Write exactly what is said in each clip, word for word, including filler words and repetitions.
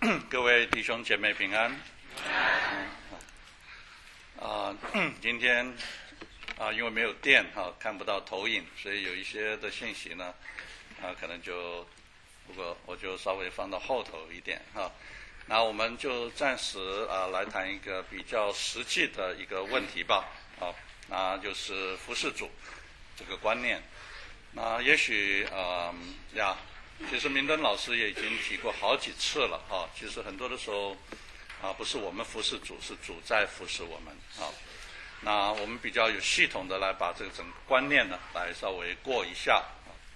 各位弟兄姐妹平安。啊、呃，今天啊、呃，因为没有电哈、啊，看不到投影，所以有一些的信息呢，啊，可能就，不过我就稍微放到后头一点哈。那我们就暂时啊来谈一个比较实际的一个问题吧。啊，那就是服事主这个观念。那也许啊呀。其实明灯老师也已经提过好几次了啊。其实很多的时候啊，不是我们服侍主，是主在服侍我们啊。那我们比较有系统的来把这个整个观念呢，来稍微过一下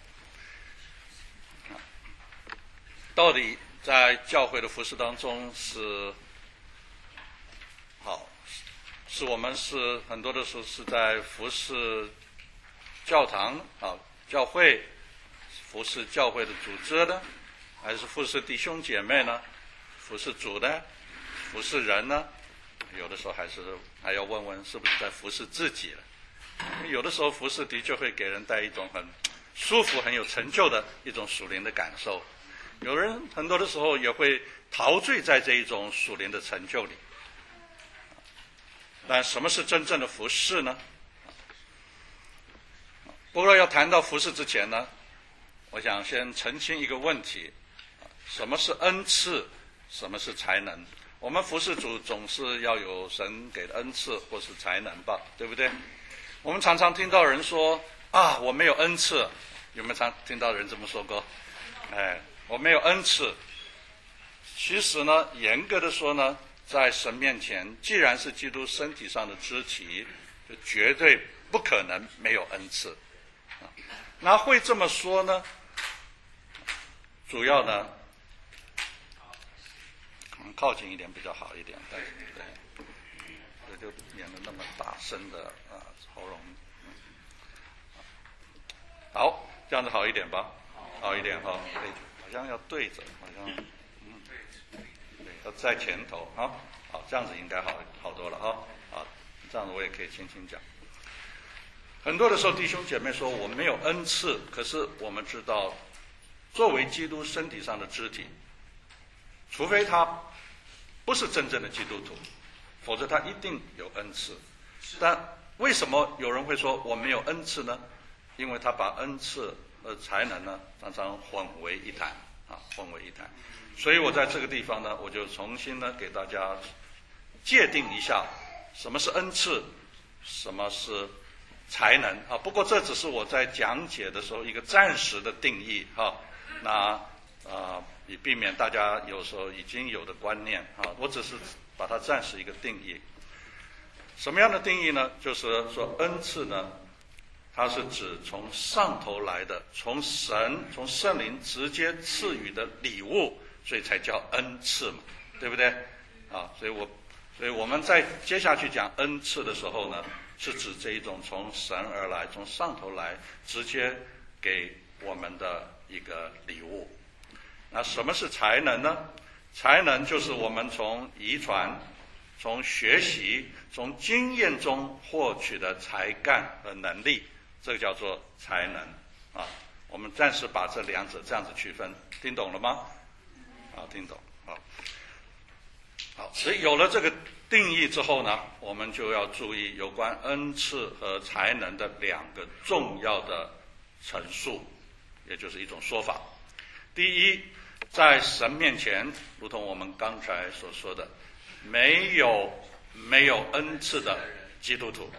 啊。到底在教会的服侍当中是好，是我们是很多的时候是在服侍教堂啊，教会。服侍教会的组织呢，还是服侍弟兄姐妹呢？服侍主呢？服侍人呢？有的时候还是还要问问，是不是在服侍自己了？因为有的时候服侍的确会给人带一种很舒服、很有成就的一种属灵的感受。有人很多的时候也会陶醉在这一种属灵的成就里。但什么是真正的服侍呢？不过要谈到服侍之前呢，我想先澄清一个问题：什么是恩赐？什么是才能？我们服侍主总是要有神给的恩赐或是才能吧，对不对？我们常常听到人说啊，我没有恩赐，有没有常听到人这么说过？哎，我没有恩赐。其实呢，严格的说呢，在神面前，既然是基督身体上的肢体，就绝对不可能没有恩赐。那会这么说呢？主要呢，可能靠近一点比较好一点，但是对，这就免得那么大声的啊喉咙。好，这样子好一点吧，好一点哈，对，好像要对着，好像嗯，对，要在前头啊，好，这样子应该好好多了哈，好，这样子我也可以轻轻讲。很多的时候，弟兄姐妹说我没有恩赐，可是我们知道，作为基督身体上的肢体，除非他不是真正的基督徒，否则他一定有恩赐。但为什么有人会说我没有恩赐呢？因为他把恩赐和才能呢，常常混为一谈啊，混为一谈。所以我在这个地方呢，我就重新呢给大家界定一下，什么是恩赐，什么是才能啊。不过这只是我在讲解的时候一个暂时的定义哈。那啊，以避免大家有时候已经有的观念啊，我只是把它暂时一个定义。什么样的定义呢？就是说恩赐呢，它是指从上头来的，从神、从圣灵直接赐予的礼物，所以才叫恩赐嘛，对不对？啊，所以我，所以我们在接下去讲恩赐的时候呢，是指这一种从神而来、从上头来，直接给我们的一个礼物。那什么是才能呢？才能就是我们从遗传、从学习、从经验中获取的才干和能力，这个叫做才能啊。我们暂时把这两者这样子区分，听懂了吗？啊，听懂。好，好，所以有了这个定义之后呢，我们就要注意有关恩赐和才能的两个重要的陈述，也就是一种说法。第一，在神面前，如同我们刚才所说的，没有没有恩赐的基督徒。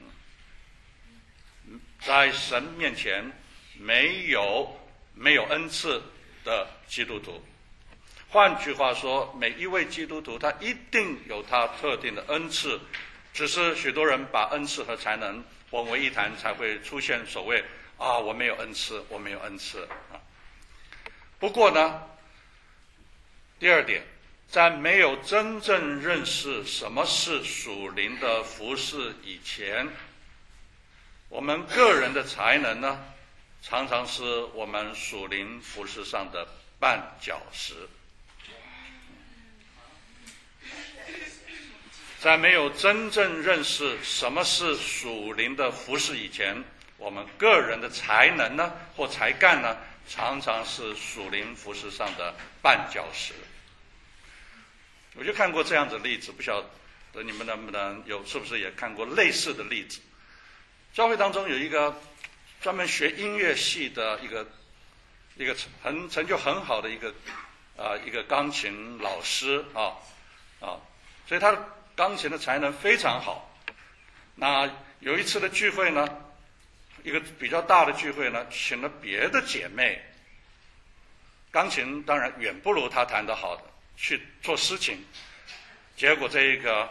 在神面前，没有没有恩赐的基督徒。换句话说，每一位基督徒他一定有他特定的恩赐，只是许多人把恩赐和才能混为一谈，才会出现所谓啊我没有恩赐，我没有恩赐啊。不过呢，第二点，在没有真正认识什么是属灵的服事以前，我们个人的才能呢，常常是我们属灵服事上的绊脚石。在没有真正认识什么是属灵的服事以前，我们个人的才能呢，或才干呢，常常是属灵服事上的绊脚石。 我就看过这样的例子，不晓得你们能不能有，是不是也看过类似的例子？教会当中有一个专门学音乐系的一个一个很成就很好的一个啊、呃、一个钢琴老师啊啊，所以他的钢琴的才能非常好。那有一次的聚会呢，一个比较大的聚会呢，请了别的姐妹，钢琴当然远不如他弹得好的，去做诗情，结果这一个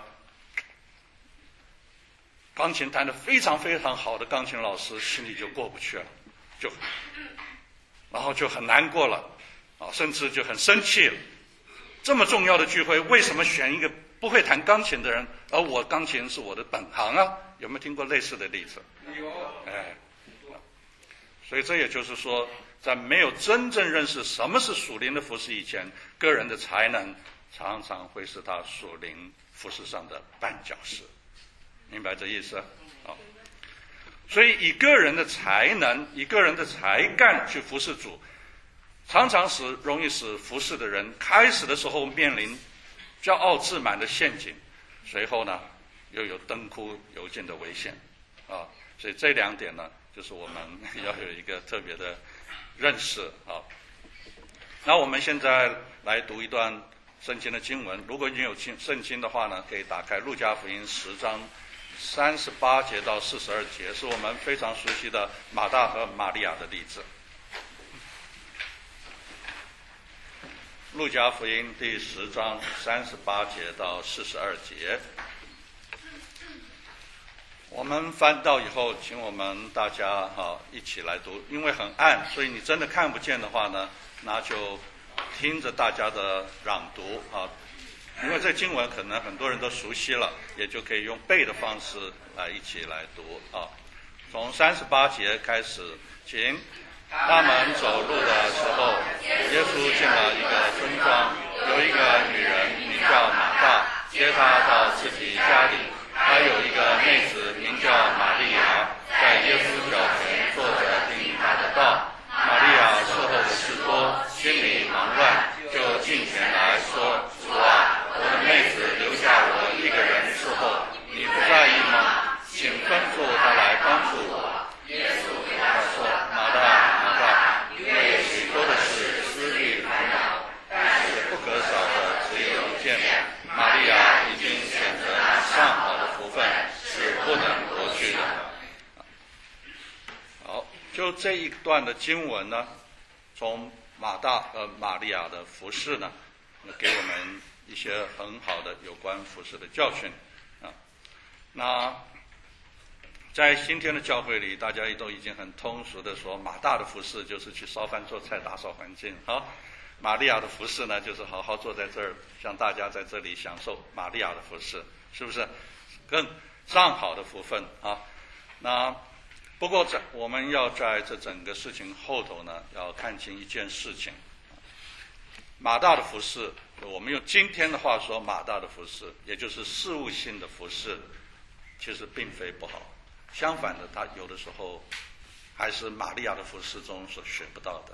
钢琴弹得非常非常好的钢琴老师心里就过不去了，就然后就很难过了啊，甚至就很生气了。这么重要的聚会，为什么选一个不会弹钢琴的人？而我钢琴是我的本行啊！有没有听过类似的例子？ 有。 哎，所以这也就是说，在没有真正认识什么是属灵的服事以前，个人的才能常常会是他属灵服事上的绊脚石。明白这意思？好。所以以个人的才能、以个人的才干去服事主，常常使容易使服事的人开始的时候面临骄傲自满的陷阱，随后呢又有灯枯油尽的危险啊。所以这两点呢，就是我们要有一个特别的认识啊。那我们现在来读一段圣经的经文，如果你有圣经的话呢，可以打开路加福音十章三十八节到四十二节，是我们非常熟悉的马大和玛利亚的例子。路加福音第十章三十八节到四十二节，我们翻到以后，请我们大家哈、啊、一起来读，因为很暗，所以你真的看不见的话呢，那就听着大家的朗读啊。因为这经文可能很多人都熟悉了，也就可以用背的方式来一起来读啊。从三十八节开始，请。他们走路的时候，耶稣进了一个村庄，有一个女人名叫马大，接他到自己家里。她有一个妹子名叫玛利亚，在耶稣脚前坐着听他的道。玛利亚伺候的事多，心里忙乱，就近前来说：“主啊，我的妹子留下我一个人伺候，你不在意吗？请吩咐她来帮助我。”耶稣对他说：“马大，马大，因为许多的事思虑烦恼，但是不可少的只有一件。玛利亚已经选择那上好的福分，是不能夺去的。”好，就这一段的经文呢，从马大和玛利亚的服事呢，给我们一些很好的有关服事的教训啊。那在今天的教会里，大家都已经很通俗的说，马大的服事就是去烧饭做菜打扫环境，好，玛利亚的服事呢，就是好好坐在这儿，让大家在这里享受玛利亚的服事，是不是更上好的福分啊？那不过在我们要在这整个事情后头呢，要看清一件事情，马大的服事，我们用今天的话说，马大的服事，也就是事务性的服事，其实并非不好。相反的，他有的时候还是玛利亚的服事中所学不到的。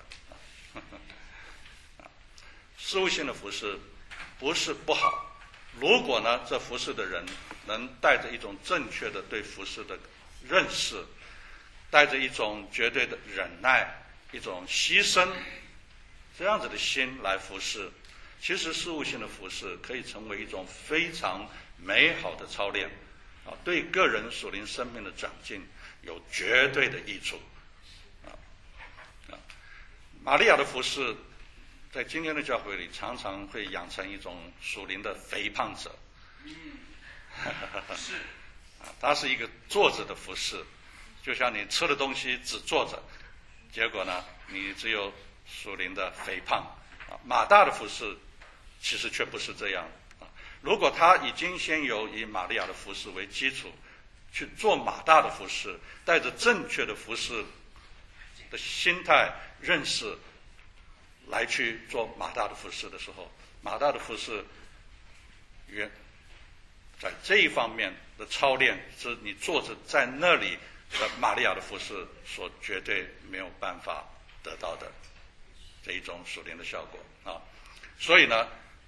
事务性的服事不是不好，如果呢，这服事的人能带着一种正确的对服事的认识，带着一种绝对的忍耐，一种牺牲，这样子的心来服事，其实事务性的服事可以成为一种非常美好的操练。啊，对个人属灵生命的长进有绝对的益处。啊啊，玛利亚的服事，在今天的教会里常常会养成一种属灵的肥胖者。嗯，是。啊，他是一个坐着的服事，就像你吃的东西只坐着，结果呢，你只有属灵的肥胖。啊，马大的服事其实却不是这样。如果他已经先有以玛利亚的服事为基础，去做马大的服事，带着正确的服事的心态认识来去做马大的服事的时候，马大的服事原在这一方面的操练，是你坐着在那里的玛利亚的服事所绝对没有办法得到的这一种属灵的效果啊。所以呢，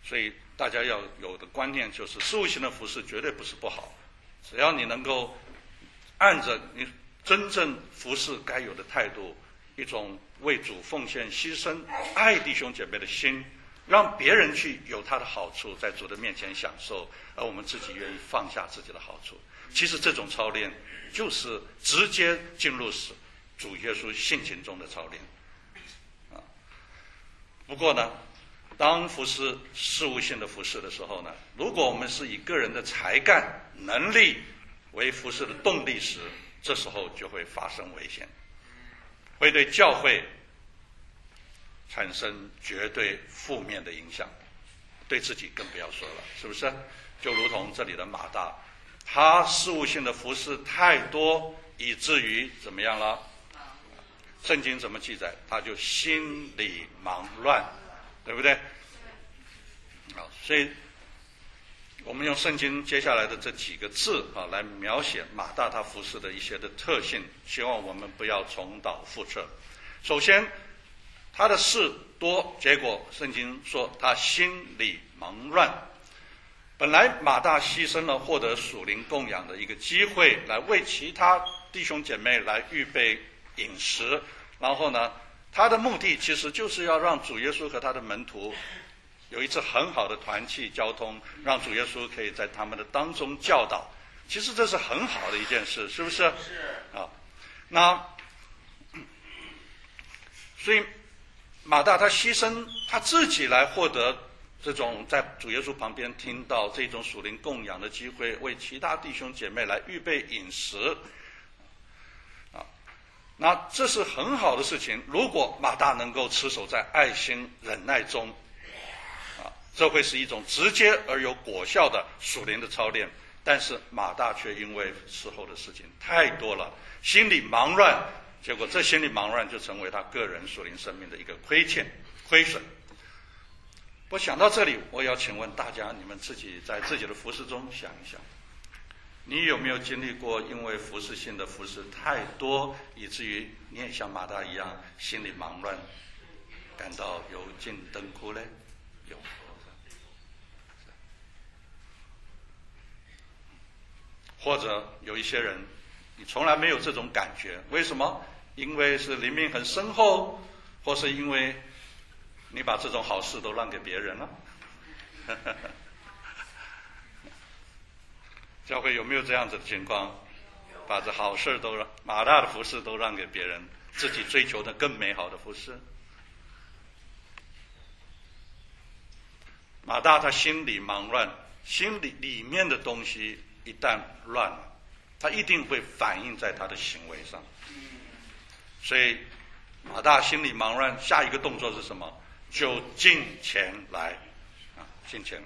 所以大家要有的观念就是，事务性的服事绝对不是不好，只要你能够按着你真正服事该有的态度，一种为主奉献、牺牲、爱弟兄姐妹的心，让别人去有他的好处，在主的面前享受，而我们自己愿意放下自己的好处。其实这种操练就是直接进入主耶稣性情中的操练。啊，不过呢，当服事事务性的服事的时候呢，如果我们是以个人的才干、能力为服事的动力时，这时候就会发生危险，会对教会产生绝对负面的影响，对自己更不要说了，是不是？就如同这里的马大，他事务性的服事太多，以至于怎么样了？圣经怎么记载？他就心里忙乱，对不对？好，所以我们用圣经接下来的这几个字啊，来描写马大他服事的一些的特性，希望我们不要重蹈覆辙。首先，他的事多，结果圣经说他心里忙乱。本来马大牺牲了获得属灵供养的一个机会，来为其他弟兄姐妹来预备饮食，然后呢，他的目的其实就是要让主耶稣和他的门徒有一次很好的团契交通，让主耶稣可以在他们的当中教导。其实这是很好的一件事，是不是？ 是啊，那所以马大他牺牲他自己来获得这种在主耶稣旁边听到这种属灵供养的机会，为其他弟兄姐妹来预备饮食啊，那这是很好的事情。如果马大能够持守在爱心忍耐中啊，这会是一种直接而有果效的属灵的操练。但是马大却因为事后的事情太多了，心里忙乱，结果这心里忙乱就成为他个人属灵生命的一个亏欠亏损。我想到这里，我要请问大家，你们自己在自己的服事中想一想，你有没有经历过因为服事性的服事太多，以至于你也像马大一样心里忙乱，感到有进灯枯呢？有。或者有一些人你从来没有这种感觉，为什么？因为是灵命很深厚，或是因为你把这种好事都让给别人了。教会有没有这样子的情况？把这好事都让马大的服事都让给别人，自己追求的更美好的服事。马大他心里忙乱，心里里面的东西一旦乱了，他一定会反映在他的行为上。所以马大心里忙乱，下一个动作是什么？就进前来啊，进前来。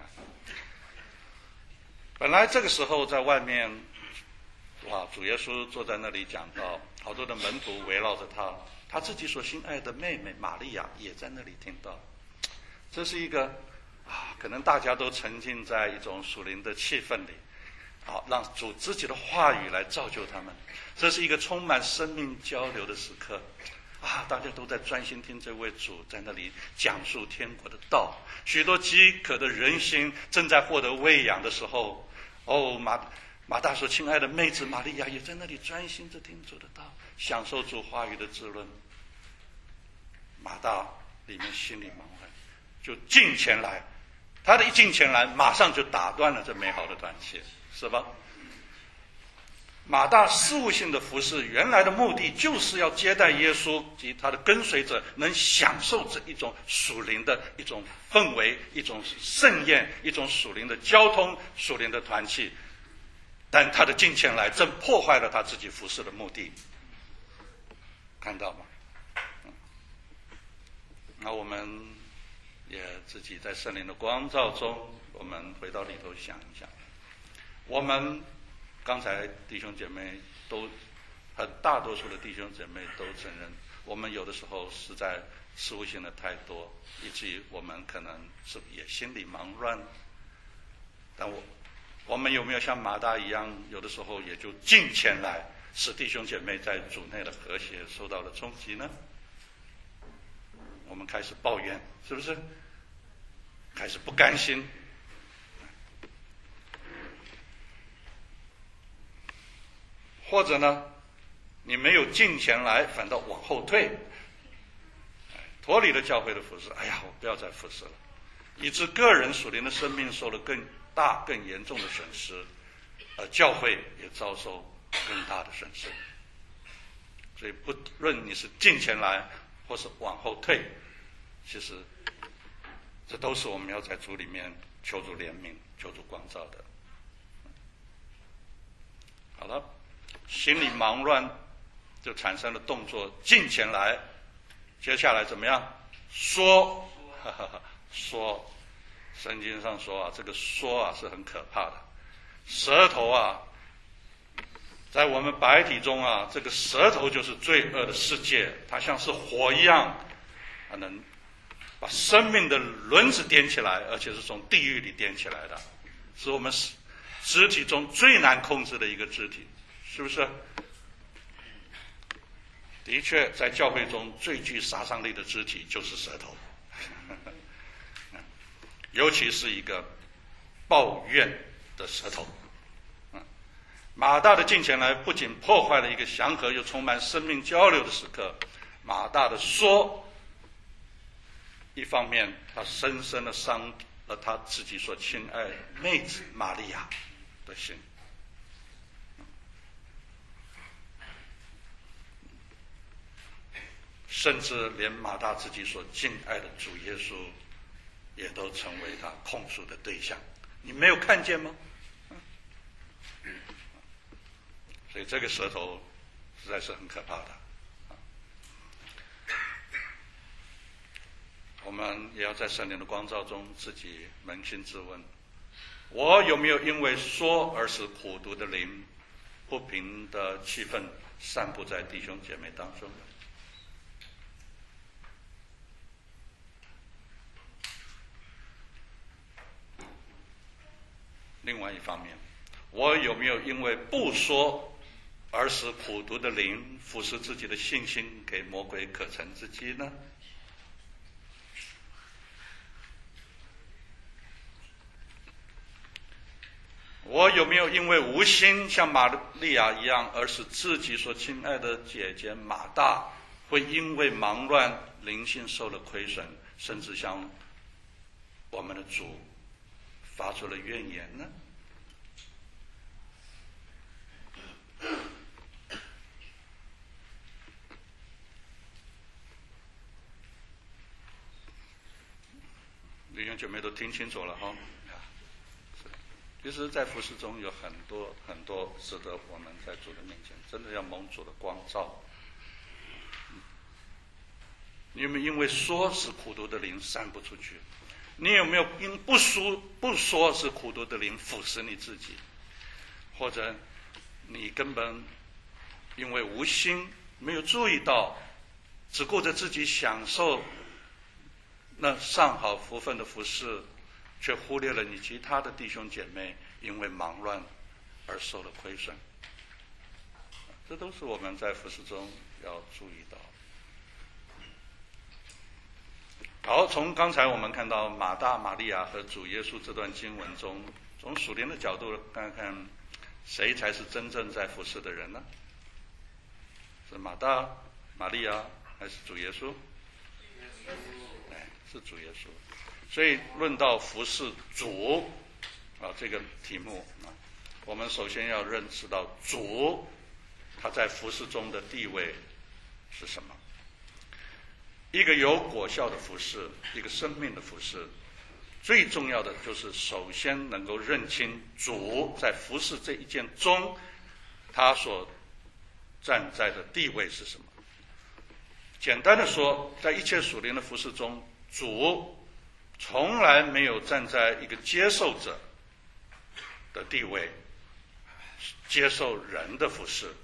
本来这个时候在外面，哇，主耶稣坐在那里讲道，好多的门徒围绕着他，他自己所心爱的妹妹玛利亚也在那里听到。这是一个啊，可能大家都沉浸在一种属灵的气氛里，好，让主自己的话语来造就他们。这是一个充满生命交流的时刻啊！大家都在专心听这位主在那里讲述天国的道，许多饥渴的人心正在获得喂养的时候，哦，马马大所亲爱的妹子玛利亚也在那里专心着听主的道，享受主话语的滋润。马大里面心里忙乱，就进前来，他的一进前来，马上就打断了这美好的团契，是吧？马大事务性的服事，原来的目的就是要接待耶稣及他的跟随者能享受这一种属灵的一种氛围，一种盛宴，一种属灵的交通，属灵的团契。但他的进前来正破坏了他自己服事的目的，看到吗？嗯、那我们也自己在圣灵的光照中，我们回到里头想一想，我们刚才弟兄姐妹都很大多数的弟兄姐妹都承认，我们有的时候实在事务性的太多，以至于我们可能是也心里忙乱。但我我们有没有像马大一样，有的时候也就进前来，使弟兄姐妹在主内的和谐受到了冲击呢？我们开始抱怨，是不是？ 开始不甘心，或者呢，你没有进前来，反倒往后退，脱离了教会的服侍。哎呀，我不要再服侍了，以致个人属灵的生命受了更大、更严重的损失，而教会也遭受更大的损失。所以，不论你是进前来，或是往后退，其实这都是我们要在主里面求主怜悯、求主光照的。好了，心里忙乱，就产生了动作，进前来。接下来怎么样？说，哈哈哈，说。圣经上说啊，这个说啊是很可怕的。舌头啊，在我们白体中啊，这个舌头就是罪恶的世界，它像是火一样，它能把生命的轮子点起来，而且是从地狱里点起来的，是我们肢体中最难控制的一个肢体，是不是？的确，在教会中最具杀伤力的肢体就是舌头，尤其是一个抱怨的舌头。马大的进前来不仅破坏了一个祥和又充满生命交流的时刻，马大的说，一方面他深深的伤了他自己所亲爱的妹子玛利亚的心，甚至连马大自己所敬爱的主耶稣也都成为他控诉的对象。你没有看见吗？所以这个舌头实在是很可怕的。我们也要在圣灵的光照中自己扪心自问，我有没有因为说而使苦毒的灵、不平的气氛散布在弟兄姐妹当中呢？另外一方面，我有没有因为不说而使苦毒的灵腐蚀自己的信心，给魔鬼可乘之机呢？我有没有因为无心像玛利亚一样，而使自己所亲爱的姐姐马大会因为忙乱灵性受了亏损，甚至向我们的主发出了怨言呢？弟兄姐妹都听清楚了哈。其实在服事中有很多很多值得我们在主的面前真的要蒙主的光照。你有没有因为说是苦毒的灵散不出去？你有没有因不说不说是苦毒的灵腐蚀你自己？或者你根本因为无心没有注意到，只顾着自己享受那上好福分的服事，却忽略了你其他的弟兄姐妹因为忙乱而受了亏损。这都是我们在服事中要注意到。好，从刚才我们看到马大、玛利亚和主耶稣这段经文中，从属灵的角度看看，谁才是真正在服事的人呢？是马大、玛利亚还是主耶稣？哎，是主耶稣。所以论到服事主啊这个题目啊，我们首先要认识到主他在服事中的地位是什么。一个有果效的服事，一个生命的服事，最重要的就是首先能够认清主在服事这一件中他所站在的地位是什么。简单的说，在一切属灵的服事中，主从来没有站在一个接受者的地位，接受人的服事。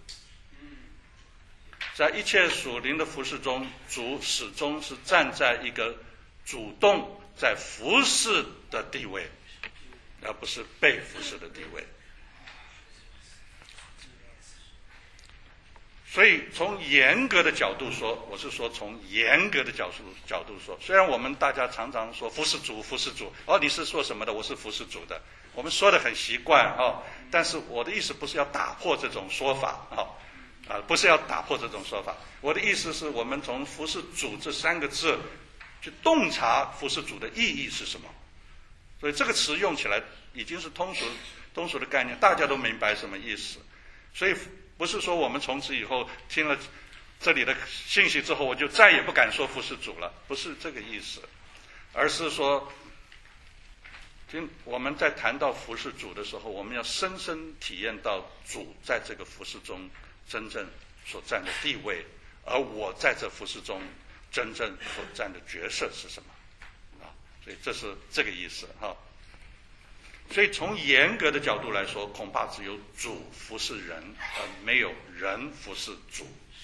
在一切属灵的服事中，主始终是站在一个主动在服事的地位，而不是被服事的地位。 所以从严格的角度说，我是说从严格的角度角度说，虽然我们大家常常说服侍主服侍主，哦你是说什么的，我是服侍主的，我们说的很习惯哦，但是我的意思不是要打破这种说法哦，啊不是要打破这种说法，我的意思是我们从服侍主这三个字去洞察服侍主的意义是什么。所以这个词用起来已经是通俗通俗的概念，大家都明白什么意思。所以不是说我们从此以后听了这里的信息之后，我就再也不敢说服侍主了，不是这个意思，而是说，听我们在谈到服侍主的时候，我们要深深体验到主在这个服侍中真正所占的地位，而我在这服侍中真正所占的角色是什么啊？所以这是这个意思哈。所以从严格的角度来说，恐怕只有主服侍人，而没有人服侍主。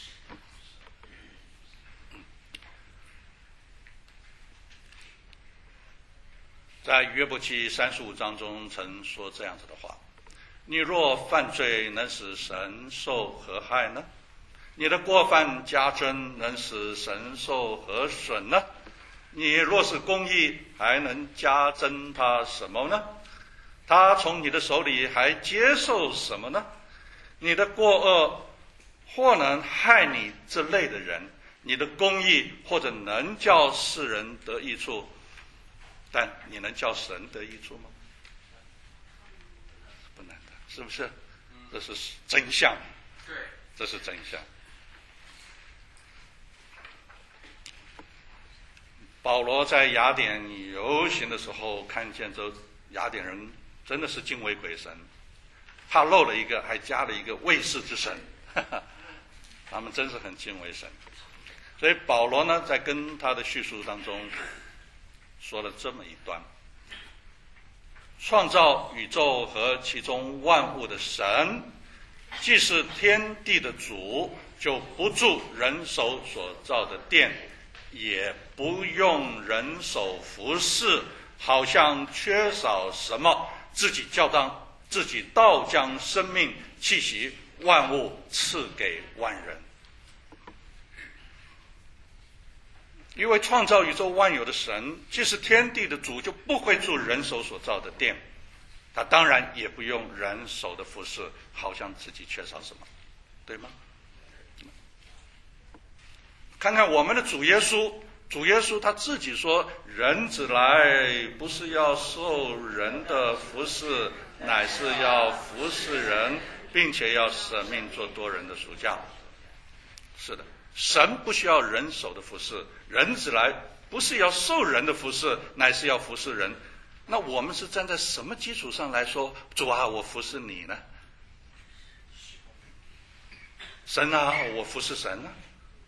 在约伯记三十五章中曾说这样子的话：你若犯罪，能使神受何害呢？你的过犯加增，能使神受何损呢？你若是公义，还能加增他什么呢？他从你的手里还接受什么呢？你的过恶或能害你这类的人，你的公义或者能叫世人得益处，但你能叫神得益处吗？不能的，是不是？这是真相，对，这是真相。保罗在雅典游行的时候，看见这雅典人真的是敬畏鬼神，他漏了一个，还加了一个卫士之神，哈哈，他们真是很敬畏神。所以保罗呢，在跟他的叙述当中说了这么一段：创造宇宙和其中万物的神，既是天地的主，就不住人手所造的殿，也不用人手服侍，好像缺少什么，自己叫当自己倒将生命气息万物赐给万人。因为创造宇宙万有的神，既是天地的主，就不会住人手所造的殿，他当然也不用人手的服侍，好像自己缺少什么，对吗？看看我们的主耶稣，主耶稣他自己说，人子来不是要受人的服侍，乃是要服侍人，并且要舍命做多人的赎价。是的，神不需要人手的服侍，人子来不是要受人的服侍，乃是要服侍人。那我们是站在什么基础上来说，主啊，我服侍你呢？神啊，我服侍神呢？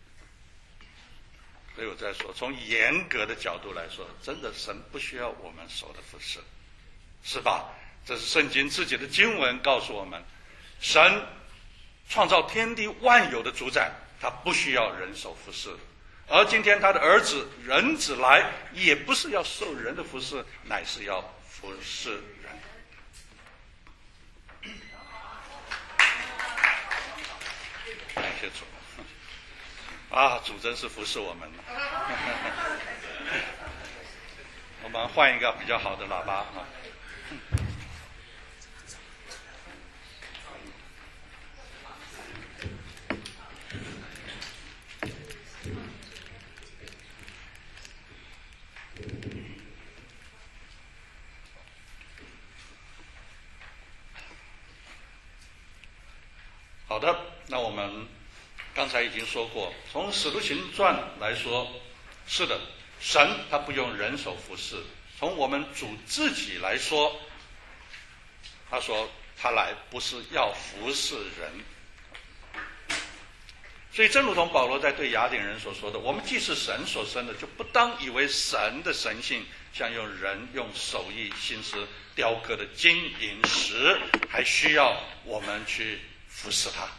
所以我在说，从严格的角度来说，真的神不需要我们手的服侍，是吧？这是圣经自己的经文告诉我们，神创造天地万有的主宰，他不需要人手服侍。而今天他的儿子人子来，也不是要受人的服侍，乃是要服侍人。感谢主啊，主真是服侍我们。我们换一个比较好的喇叭啊。好的，那我们刚才已经说过，从《使徒行传》来说，是的，神他不用人手服侍。从我们主自己来说，他说他来不是要服侍人。所以正如同保罗在对雅典人所说的，我们既是神所生的，就不当以为神的神性像用人用手艺心思雕刻的金银石，还需要我们去服侍他。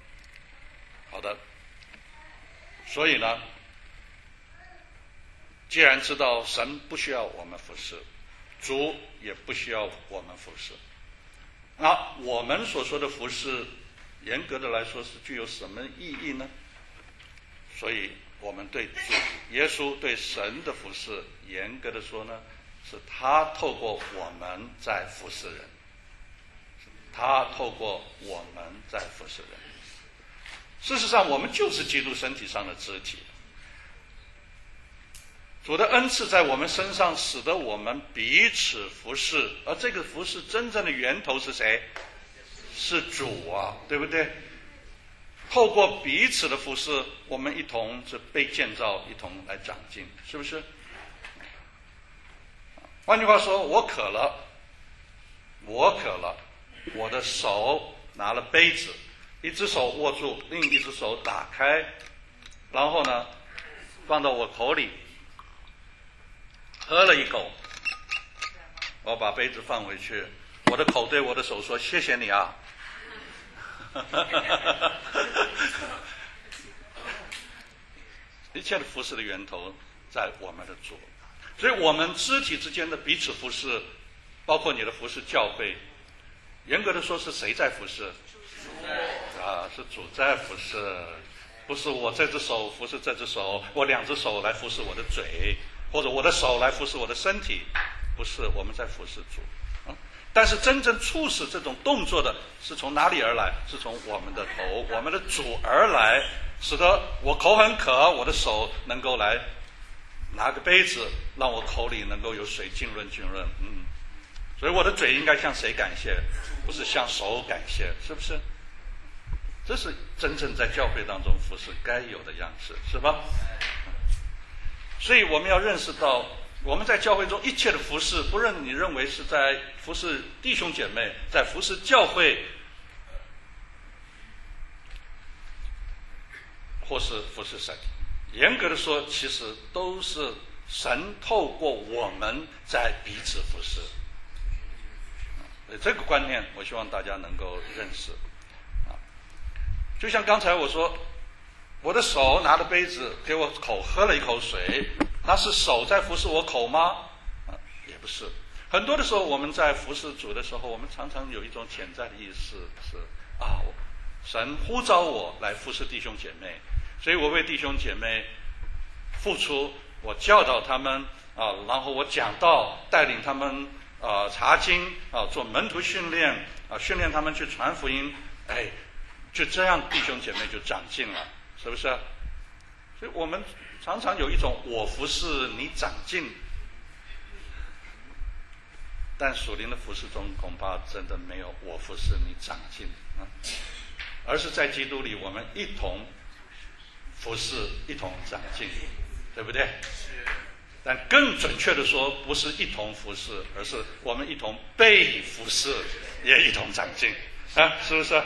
好的，所以呢， 既然知道神不需要我们服侍，主也不需要我们服侍，那我们所说的服侍，严格的来说是具有什么意义呢？所以我们对主耶稣对神的服侍，严格的说呢，是他透过我们在服侍人，他透过我们在服侍人。事实上，我们就是基督身体上的肢体。主的恩赐在我们身上，使得我们彼此服侍，而这个服侍真正的源头是谁？是主啊，对不对？透过彼此的服侍，我们一同是被建造，一同来长进，是不是？换句话说，我渴了，我渴了，我的手拿了杯子，一只手握住，另一只手打开，然后呢，放到我口里，喝了一口，我把杯子放回去，我的口对我的手说：“谢谢你啊。”一切的服侍的源头在我们的主，所以我们肢体之间的彼此服侍，包括你的服侍教会，严格的说是谁在服侍？啊，是主在服侍，不是我这只手服侍这只手，我两只手来服侍我的嘴，或者我的手来服侍我的身体，不是，我们在服侍主。嗯，但是真正促使这种动作的是从哪里而来？是从我们的头，我们的主而来，使得我口很渴，我的手能够来拿个杯子，让我口里能够有水浸润浸润。嗯，所以我的嘴应该向谁感谢？不是向手感谢，是不是？这是真正在教会当中服侍该有的样式，是吧？所以我们要认识到，我们在教会中一切的服侍，不论你认为是在服侍弟兄姐妹，在服侍教会，或是服侍神，严格的说，其实都是神透过我们在彼此服侍。这个观念，我希望大家能够认识。就像刚才我说，我的手拿着杯子给我口喝了一口水，那是手在服侍我口吗？啊，也不是。很多的时候我们在服侍主的时候，我们常常有一种潜在的意识是啊，神呼召我来服侍弟兄姐妹，所以我为弟兄姐妹付出，我教导他们啊，然后我讲道，带领他们啊查经啊，做门徒训练啊，训练他们去传福音，哎。就这样弟兄姐妹就长进了，是不是？所以我们常常有一种我服侍你长进，但属灵的服侍中恐怕真的没有我服侍你长进啊，而是在基督里我们一同服侍，一同长进，对不对？但更准确的说，不是一同服侍，而是我们一同被服侍，也一同长进。啊，是不是？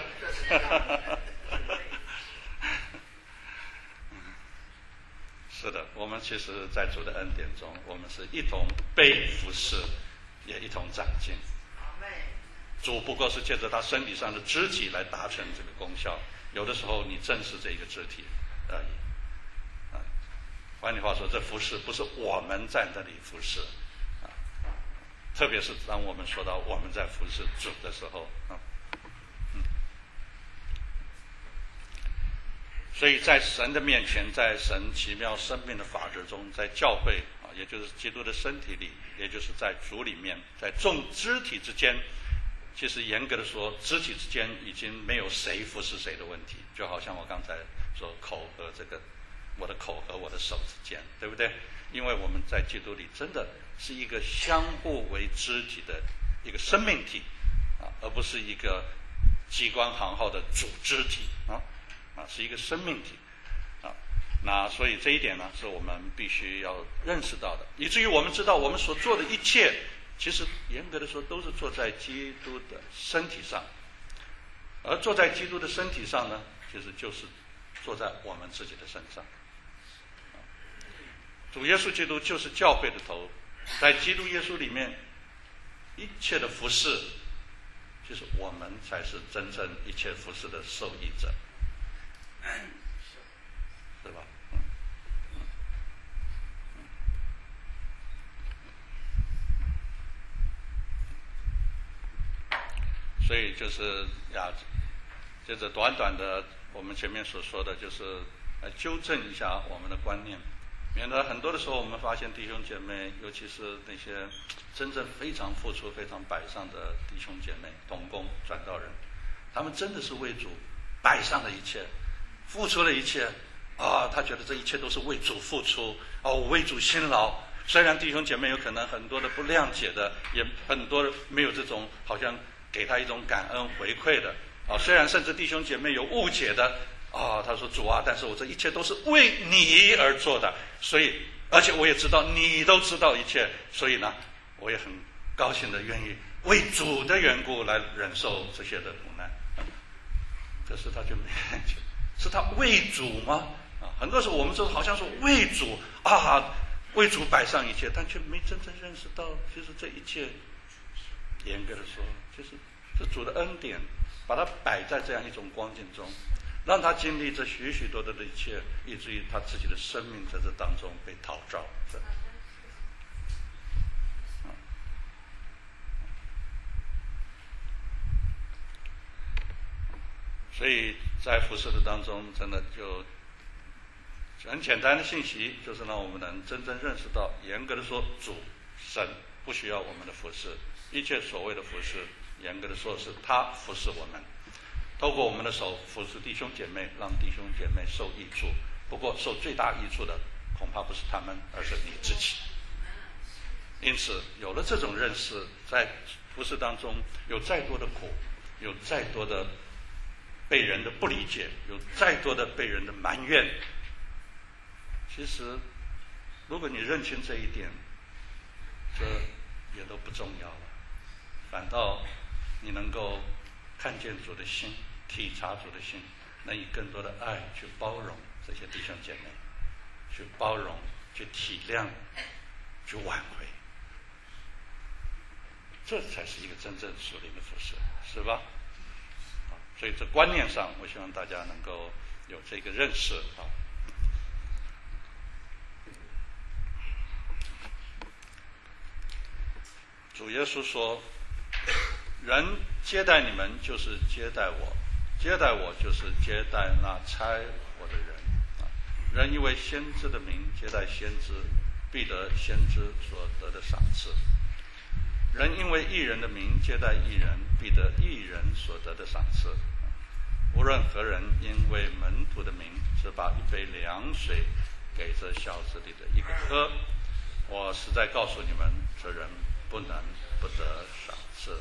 是的，我们其实在主的恩典中，我们是一同被服侍，也一同长进。主不过是借着他身体上的肢体来达成这个功效，有的时候你正是这个肢体而已。啊，换句话说，这服侍不是我们在那里服侍，啊，特别是当我们说到我们在服侍主的时候，啊。所以在神的面前，在神奇妙生命的法则中，在教会啊，也就是基督的身体里，也就是在主里面，在众肢体之间，其实严格的说，肢体之间已经没有谁服侍谁的问题，就好像我刚才说口和这个我的口和我的手之间，对不对？因为我们在基督里真的是一个相互为肢体的一个生命体啊，而不是一个机关行号的主肢体啊。啊，是一个生命体，啊，那所以这一点呢，是我们必须要认识到的，以至于我们知道我们所做的一切，其实严格的说都是做在基督的身体上，而坐在基督的身体上呢，其实就是坐在我们自己的身上。主耶稣基督就是教会的头，在基督耶稣里面，一切的服事，其实我们才是真正一切服事的受益者。对吧？嗯嗯嗯、 就是呀，接着短短的我们前面所说的，就是来纠正一下我们的观念，免得很多的时候我们发现弟兄姐妹，尤其是那些真正非常付出、非常摆上的弟兄姐妹、同工、传道人，他们真的是为主摆上了一切，付出了一切啊！他觉得这一切都是为主付出哦，为主辛劳。虽然弟兄姐妹有可能很多的不谅解的，也很多没有这种好像给他一种感恩回馈的啊。虽然甚至弟兄姐妹有误解的啊，他说主啊，但是我这一切都是为你而做的，所以而且我也知道你都知道一切，所以呢，我也很高兴的愿意为主的缘故来忍受这些的苦难。可是他就没感觉，是他为主吗？啊，很多时候我们就好像是为主啊，为主摆上一切，但却没真正认识到，其实这一切，严格的说，就是是主的恩典，把他摆在这样一种光景中，让他经历这许许多多的一切，以至于他自己的生命在这当中被陶造的。所以在服事的当中，真的就很简单的信息，就是让我们能真正认识到，严格的说，主神不需要我们的服事，一切所谓的服事，严格的说是他服侍我们，透过我们的手服侍弟兄姐妹，让弟兄姐妹受益处。不过受最大益处的恐怕不是他们，而是你自己。因此有了这种认识，在服事当中有再多的苦，有再多的被人的不理解，有再多的被人的埋怨，其实如果你认清这一点，这也都不重要了，反倒你能够看见主的心，体察主的心，能以更多的爱去包容这些弟兄姐妹，去包容，去体谅，去挽回，这才是一个真正属灵的服事，是吧？所以这观念上，我希望大家能够有这个认识啊。主耶稣说，人接待你们就是接待我，接待我就是接待那差我的人啊。人因为先知的名接待先知，必得先知所得的赏赐；人因为义人的名接待义人，必得义人所得的赏赐。无论何人因为门徒的名只把一杯凉水给这小子里的一个喝，我实在告诉你们，这人不能不得赏赐。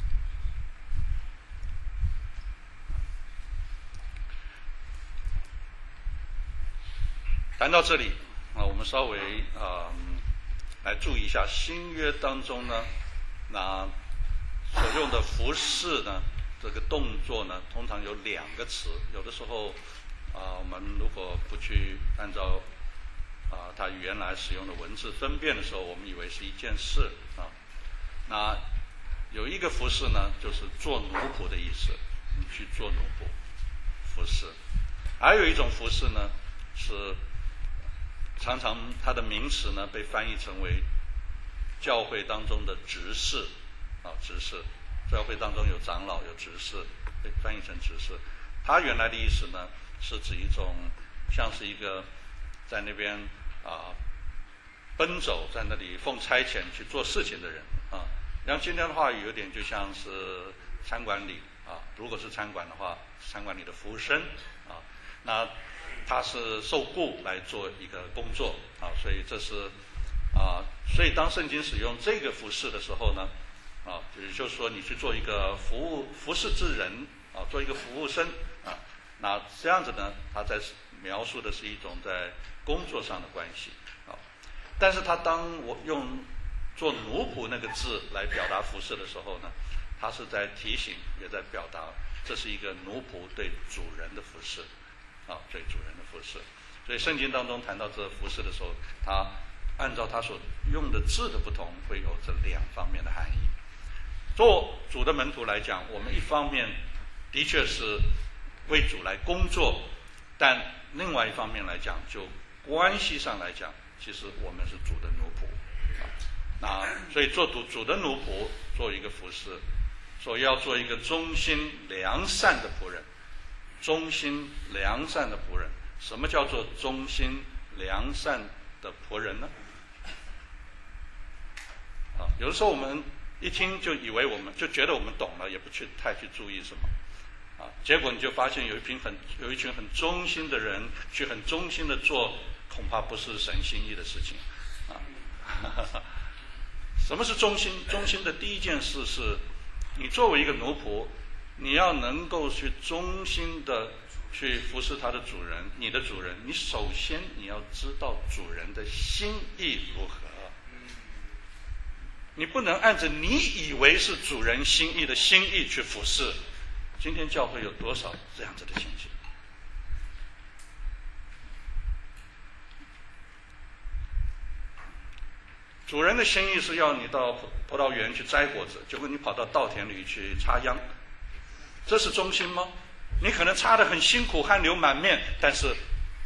谈到这里啊，我们稍微啊、嗯、来注意一下新约当中呢，那所用的服事呢，这个动作呢，通常有两个词。有的时候啊、呃，我们如果不去按照啊它原来使用的文字分辨的时候，我们以为是一件事啊。那有一个服事呢，就是做奴仆的意思，你去做奴仆服事。还有一种服事呢，是常常它的名词呢被翻译成为教会当中的执事啊，执事。教会当中有长老有执事，被翻译成执事。它原来的意思呢，是指一种像是一个在那边啊奔走，在那里奉差遣去做事情的人啊。用今天的话语有点就像是餐馆里啊，如果是餐馆的话，餐馆里的服务生啊，那他是受雇来做一个工作啊，所以这是啊，所以当圣经使用这个服事的时候呢，啊，也就是说你去做一个服务服侍之人啊，做一个服务生啊，那这样子呢，他在描述的是一种在工作上的关系啊。但是他当我用做奴仆那个字来表达服侍的时候呢，他是在提醒，也在表达这是一个奴仆对主人的服侍啊，对主人的服侍。所以圣经当中谈到这服侍的时候，他按照他所用的字的不同，会有这两方面的含义。做主的门徒来讲，我们一方面的确是为主来工作，但另外一方面来讲，就关系上来讲，其实我们是主的奴仆啊。那所以做主主的奴仆做一个服侍， 说要做一个忠心良善的仆人。忠心良善的仆人，什么叫做忠心良善的仆人呢？啊，有的时候我们一听就以为我们就觉得我们懂了，也不去太去注意什么。啊，结果你就发现有一群很有一群很忠心的人去很忠心的做，恐怕不是神心意的事情。啊，什么是忠心？忠心的第一件事是，你作为一个奴仆，你要能够去忠心的去服侍他的主人，你的主人，你首先你要知道主人的心意如何。你不能按着你以为是主人心意的心意去服侍。今天教会有多少这样子的情形？主人的心意是要你到葡萄园去摘果子，结果你跑到稻田里去插秧，这是忠心吗？你可能插得很辛苦，汗流满面，但是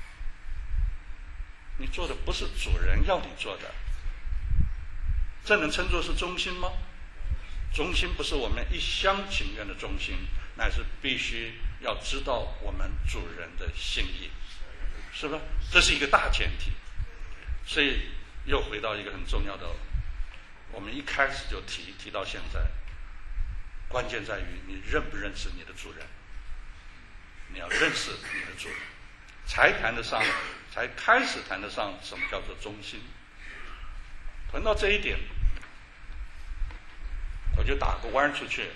你做的不是主人要你做的，这能称作是忠心吗？忠心不是我们一厢情愿的忠心，乃是必须要知道我们主人的心意，是吧？这是一个大前提。所以又回到一个很重要的，我们一开始就提提到现在，关键在于你认不认识你的主人。你要认识你的主人，才谈得上，才开始谈得上什么叫做忠心。谈到这一点，我就打个弯出去。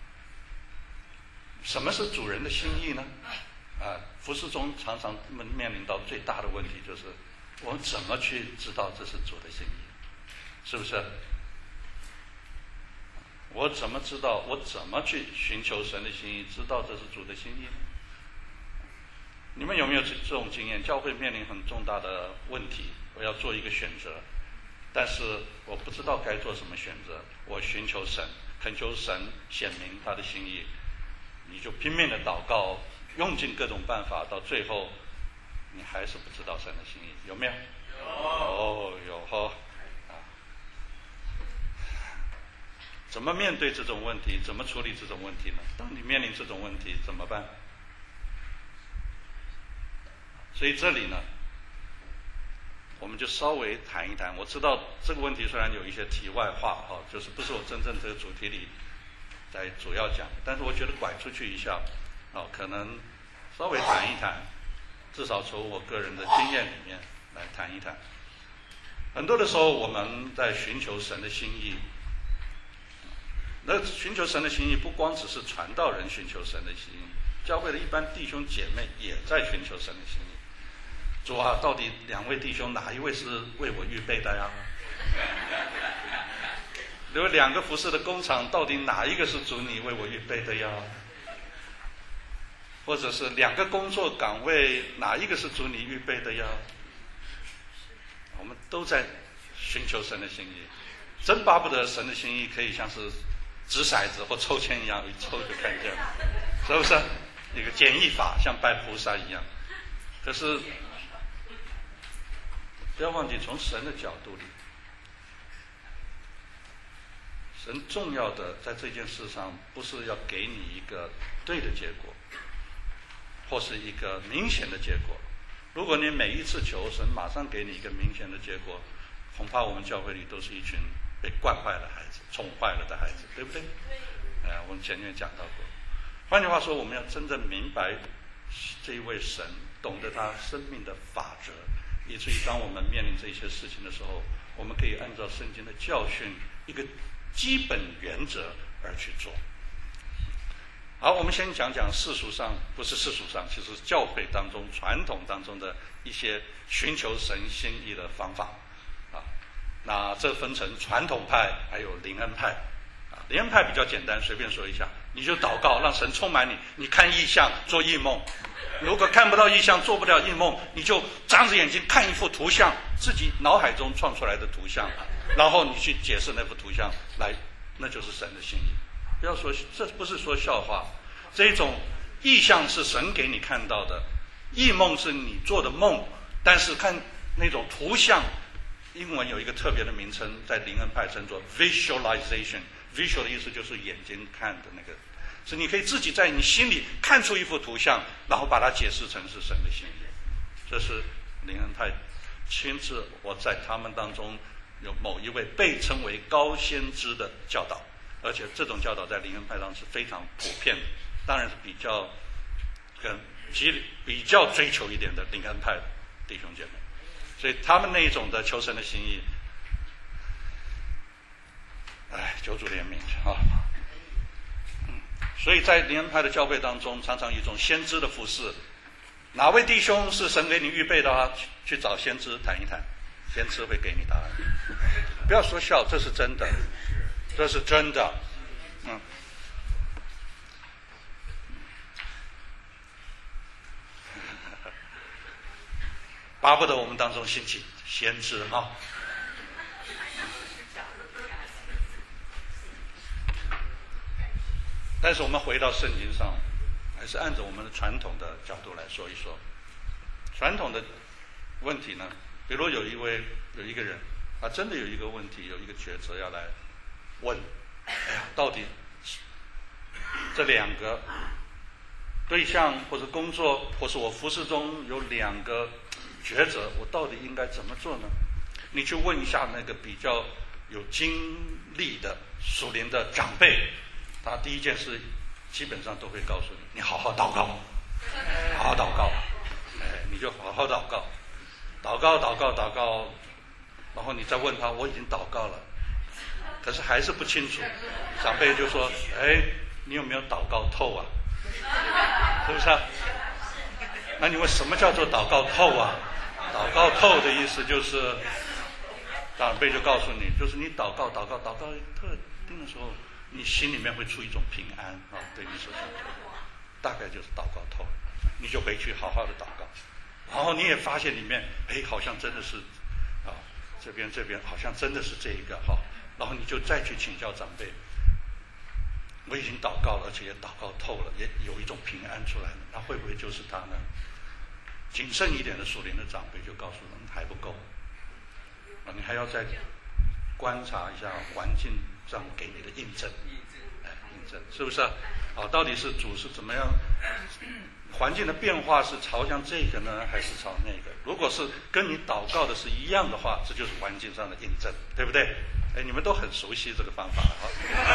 什么是主人的心意呢？啊，服事中常常面临到最大的问题就是，我们怎么去知道这是主的心意？是不是？我怎么知道？我怎么去寻求神的心意？知道这是主的心意呢？你们有没有这种经验？教会面临很重大的问题，我要做一个选择，但是我不知道该做什么选择。我寻求神，恳求神显明他的心意，你就拼命的祷告，用尽各种办法，到最后你还是不知道神的心意，有没有？有，哦，有哈。啊，怎么面对这种问题？怎么处理这种问题呢？当你面临这种问题怎么办？所以这里呢，我们就稍微谈一谈。我知道这个问题虽然有一些题外话哈，就是不是我真正这个主题里在主要讲，但是我觉得拐出去一下，啊，可能稍微谈一谈，至少从我个人的经验里面来谈一谈。很多的时候我们在寻求神的心意，那寻求神的心意不光只是传道人寻求神的心意，教会的一般弟兄姐妹也在寻求神的心意。主啊，到底两位弟兄哪一位是为我预备的呀？有两个服侍的工厂，到底哪一个是主你为我预备的呀？或者是两个工作岗位，哪一个是主你预备的呀？我们都在寻求神的心意，真巴不得神的心意可以像是掷骰子或抽签一样，一抽就看见了，是不是？一个简易法，像拜菩萨一样。可是不要忘记，从神的角度里，神重要的在这件事上，不是要给你一个对的结果，或是一个明显的结果。如果你每一次求神马上给你一个明显的结果，恐怕我们教会里都是一群被惯坏了孩子，宠坏了的孩子，对不对？哎、呃，我们前面讲到过。换句话说，我们要真正明白这一位神，懂得他生命的法则，以至于当我们面临这些事情的时候，我们可以按照圣经的教训，一个基本原则而去做。好，我们先讲讲世俗上，不是世俗上，其实教会当中传统当中的一些寻求神心意的方法啊。那这分成传统派还有灵恩派啊。灵恩派比较简单，随便说一下，你就祷告，让神充满你，你看异象，做异梦。如果看不到异象，做不了异梦，你就张着眼睛看一幅图像，自己脑海中创出来的图像，然后你去解释那幅图像来，那就是神的心意。不要说，这不是说笑话，这种异象是神给你看到的，异梦是你做的梦，但是看那种图像，英文有一个特别的名称，在灵恩派称作 visualization， visual 的意思就是眼睛看的那个，是你可以自己在你心里看出一幅图像，然后把它解释成是神的心意。这是灵恩派亲自我在他们当中有某一位被称为高先知的教导，而且这种教导在灵恩派上是非常普遍的，当然是比较跟比比较追求一点的灵恩派弟兄姐妹，所以他们那一种的求神的心意，哎，求主怜悯啊！嗯，所以在灵恩派的教会当中，常常有一种先知的服事，哪位弟兄是神给你预备的啊？去找先知谈一谈，先知会给你答案。不要说笑，这是真的，这是真的，嗯。巴不得我们当中兴起先知哈。但是我们回到圣经上，还是按照我们的传统的角度来说一说。传统的问题呢，比如有一位有一个人，他真的有一个问题，有一个抉择要来问，哎呀，到底这两个对象或者工作，或是我服事中有两个抉择，我到底应该怎么做呢？你去问一下那个比较有经历的属灵的长辈，他第一件事基本上都会告诉你：你好好祷告，好好祷告，哎，你就好好祷告，祷告祷告祷告，然后你再问他：我已经祷告了，可是还是不清楚。长辈就说：哎，你有没有祷告透啊？是不是啊？那你问什么叫做祷告透啊？祷告透的意思就是，长辈就告诉你，就是你祷告祷告祷告特定的时候，你心里面会出一种平安啊，对你所想的，大概就是祷告透了，你就回去好好的祷告，然后你也发现里面，哎，好像真的是啊，这边这边好像真的是这一个哈，然后你就再去请教长辈。我已经祷告了，而且也祷告透了，也有一种平安出来了，那会不会就是他呢？谨慎一点的属灵的长辈就告诉人还不够啊，你还要再观察一下环境上给你的印证，哎，印证是不是啊？啊，到底是主是怎么样？环境的变化是朝向这个呢，还是朝那个？如果是跟你祷告的是一样的话，这就是环境上的印证，对不对？哎，你们都很熟悉这个方法啊。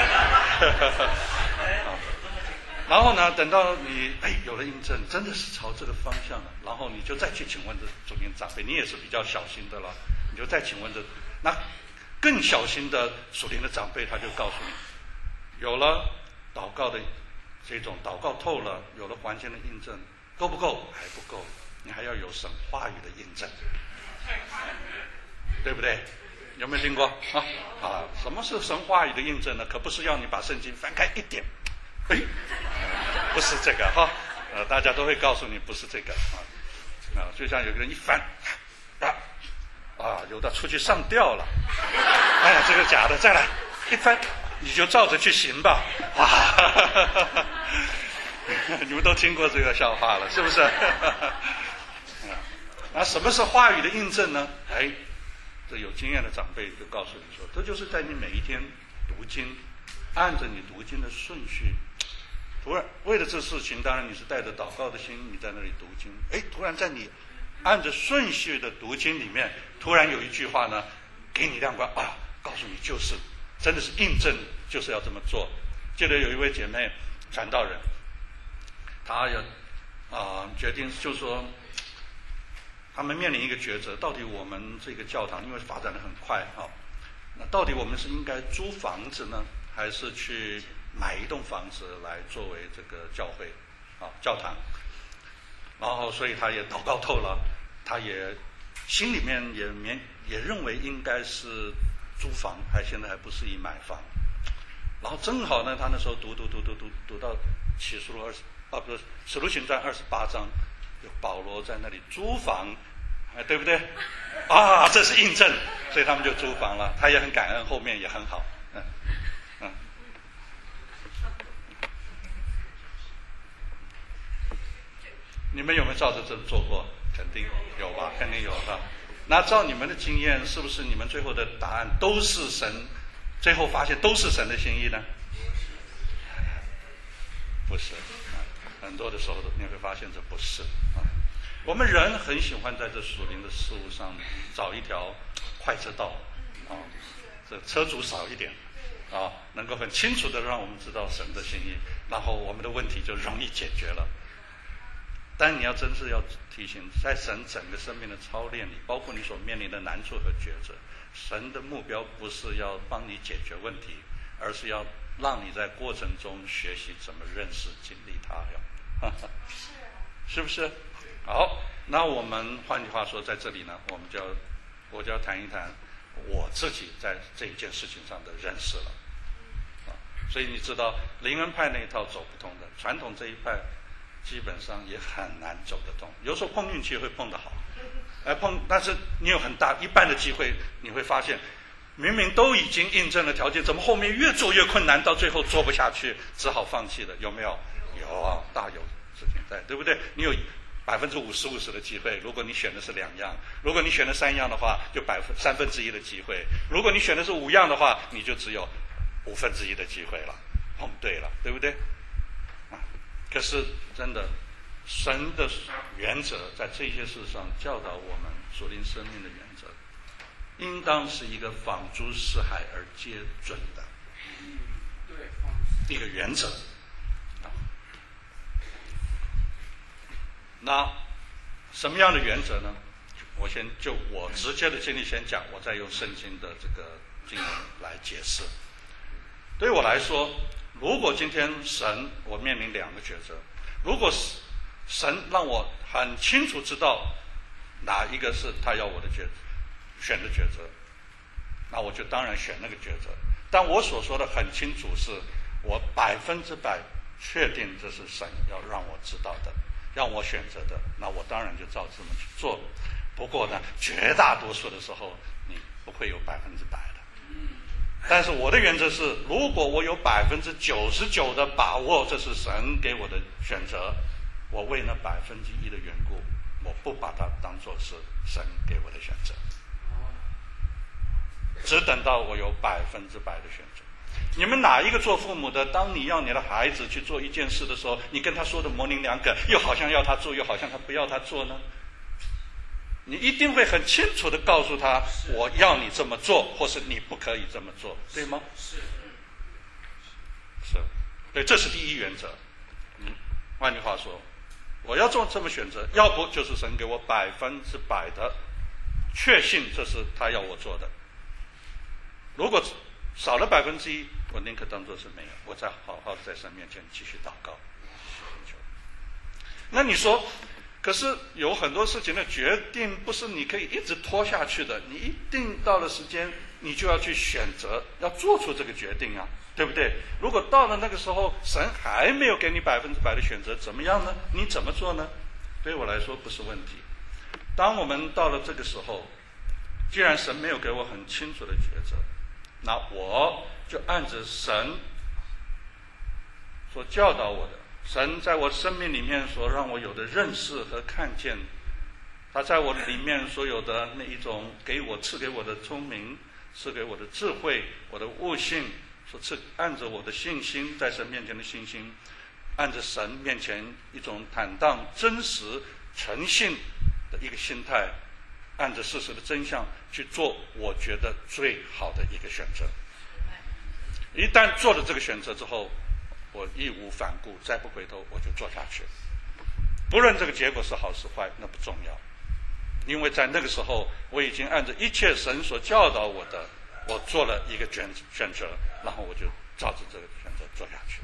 然后呢，等到你哎有了印证，真的是朝这个方向了，然后你就再去请问这主灵长辈，你也是比较小心的了，你就再请问这，那更小心的属灵的长辈，他就告诉你，有了祷告的这种祷告透了，有了环境的印证，够不够？还不够，你还要有神话语的印证，对不对？有没有听过啊？啊，什么是神话语的印证呢？可不是要你把圣经翻开一点，哎，不是这个哈，呃，大家都会告诉你不是这个啊，啊，就像有个人一翻，啊，啊，有的出去上吊了，哎呀，这个假的，再来一翻，你就照着去行吧，哇，你们都听过这个笑话了，是不是？那什么是话语的印证呢？哎。这有经验的长辈就告诉你说，这就是在你每一天读经，按着你读经的顺序，突然为了这事情，当然你是带着祷告的心，你在那里读经，哎，突然在你按着顺序的读经里面，突然有一句话呢，给你亮光啊，告诉你就是真的是印证，就是要这么做。记得有一位姐妹传道人，她要啊、呃、决定就说。他们面临一个抉择，到底我们这个教堂因为发展得很快啊，那到底我们是应该租房子呢，还是去买一栋房子来作为这个教会啊教堂？然后所以他也祷告透了，他也心里面也免也认为应该是租房，还现在还不适宜买房。然后正好呢，他那时候读读读读读读到启示录二十啊不是使徒行传二十八章。保罗在那里租房，哎，对不对？啊，这是印证，所以他们就租房了。他也很感恩，后面也很好，嗯嗯。你们有没有照着这做过？肯定有吧，肯定有的。那照你们的经验，是不是你们最后的答案都是神最后发现都是神的心意呢？不是，很多的时候你会发现这不是啊。我们人很喜欢在这属灵的事物上找一条快车道啊，这车主少一点啊，能够很清楚的让我们知道神的心意，然后我们的问题就容易解决了。但你要真是要提醒，在神整个生命的操练里，包括你所面临的难处和抉择，神的目标不是要帮你解决问题，而是要让你在过程中学习怎么认识、经历他呀，是不是？好，那我们换句话说，在这里呢，我们就要我就要谈一谈我自己在这一件事情上的认识了。啊，所以你知道灵恩派那一套走不通的，传统这一派基本上也很难走得通。有时候碰运气会碰得好，哎碰，但是你有很大一半的机会，你会发现明明都已经印证了条件，怎么后面越做越困难，到最后做不下去，只好放弃了？有没有？有啊，大有事情在，对不对？你有百分之五十五十的机会，如果你选的是两样，如果你选了三样的话，就百分三分之一的机会；如果你选的是五样的话，你就只有五分之一的机会了。碰对了，对不对？啊，可是真的，神的原则在这些事上教导我们属灵生命的原则，应当是一个放诸四海而皆准的一个原则。那什么样的原则呢？我先就我直接的经历先讲，我再用圣经的这个经文来解释。对我来说，如果今天神我面临两个抉择，如果神让我很清楚知道哪一个是他要我的抉选的抉择，那我就当然选那个抉择。但我所说的很清楚，是我百分之百确定这是神要让我知道的，让我选择的，那我当然就照这么去做。不过呢，绝大多数的时候你不会有百分之百的。但是我的原则是，如果我有百分之九十九的把握这是神给我的选择，我为那百分之一的缘故，我不把它当作是神给我的选择，只等到我有百分之百的选择。你们哪一个做父母的，当你要你的孩子去做一件事的时候，你跟他说的模棱两可，又好像要他做，又好像他不要他做呢？你一定会很清楚的告诉他，我要你这么做，或是你不可以这么做，对吗？是，是，对，这是第一原则。嗯，换句话说，我要做这么选择，要不就是神给我百分之百的确信，这是他要我做的。如果少了百分之一，我宁可当作是没有，我再好好在神面前继续祷告。那你说，可是有很多事情的决定不是你可以一直拖下去的，你一定到了时间，你就要去选择，要做出这个决定啊，对不对？如果到了那个时候，神还没有给你百分之百的选择，怎么样呢？你怎么做呢？对我来说不是问题。当我们到了这个时候，既然神没有给我很清楚的抉择，那我就按着神所教导我的，神在我生命里面所让我有的认识和看见，他在我里面所有的那一种给我赐给我的聪明，赐给我的智慧，我的悟性，所赐按着我的信心，在神面前的信心，按着神面前一种坦荡、真实、诚信的一个心态，按着事实的真相去做我觉得最好的一个选择。一旦做了这个选择之后，我义无反顾，再不回头，我就做下去。不论这个结果是好是坏，那不重要，因为在那个时候，我已经按照一切神所教导我的，我做了一个选选择，然后我就照着这个选择做下去。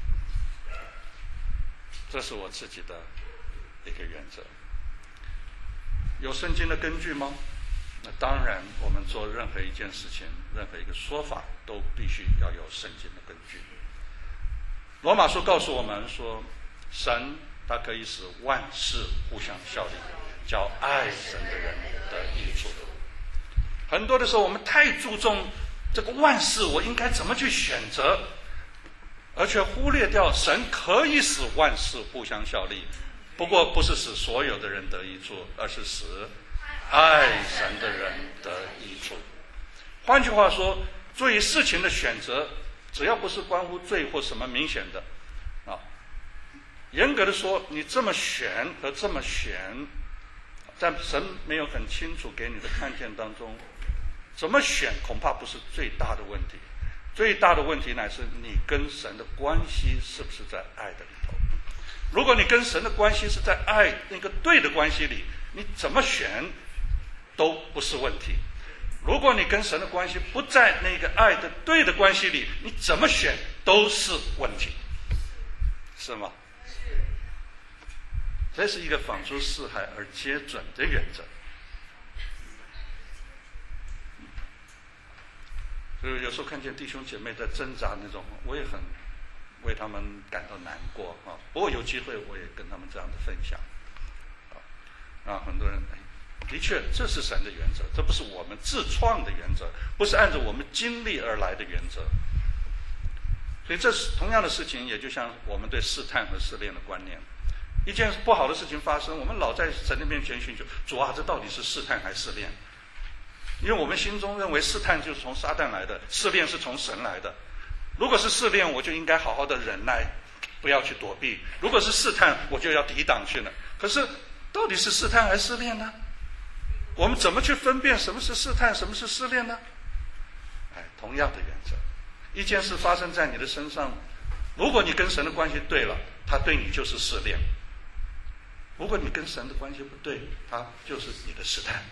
这是我自己的一个原则。有圣经的根据吗？那当然，我们做任何一件事情，任何一个说法，都必须要有圣经的根据。罗马书告诉我们说，神他可以使万事互相效力，叫爱神的人得益处。很多的时候，我们太注重这个万事我应该怎么去选择，而却忽略掉神可以使万事互相效力，不过不是使所有的人得益处，而是使爱神的人得益处。换句话说， 注意事情的选择，只要不是关乎罪或什么明显的啊，严格的说，你这么选和这么选，在神没有很清楚给你的看见当中，怎么选恐怕不是最大的问题，最大的问题乃是你跟神的关系是不是在爱的里头。如果你跟神的关系是在爱那个对的关系里，你怎么选都不是问题。如果你跟神的关系不在那个爱的对的关系里，你怎么选都是问题，是吗？这是一个放诸四海而皆准的原则。就是有时候看见弟兄姐妹在挣扎那种，我也很为他们感到难过啊。不过有机会我也跟他们这样的分享啊，让很多人哎。的确，这是神的原则，这不是我们自创的原则，不是按照我们经历而来的原则。所以这是同样的事情，也就像我们对试探和试炼的观念。一件不好的事情发生，我们老在神的面前寻求主啊，这到底是试探还是试炼？因为我们心中认为试探就是从撒旦来的，试炼是从神来的。如果是试炼，我就应该好好的忍耐，不要去躲避；如果是试探，我就要抵挡去了。可是到底是试探还是试炼呢？我们怎么去分辨什么是试探，什么是试炼呢？哎，同样的原则，一件事发生在你的身上，如果你跟神的关系对了，他对你就是试炼；如果你跟神的关系不对，他就是你的试探。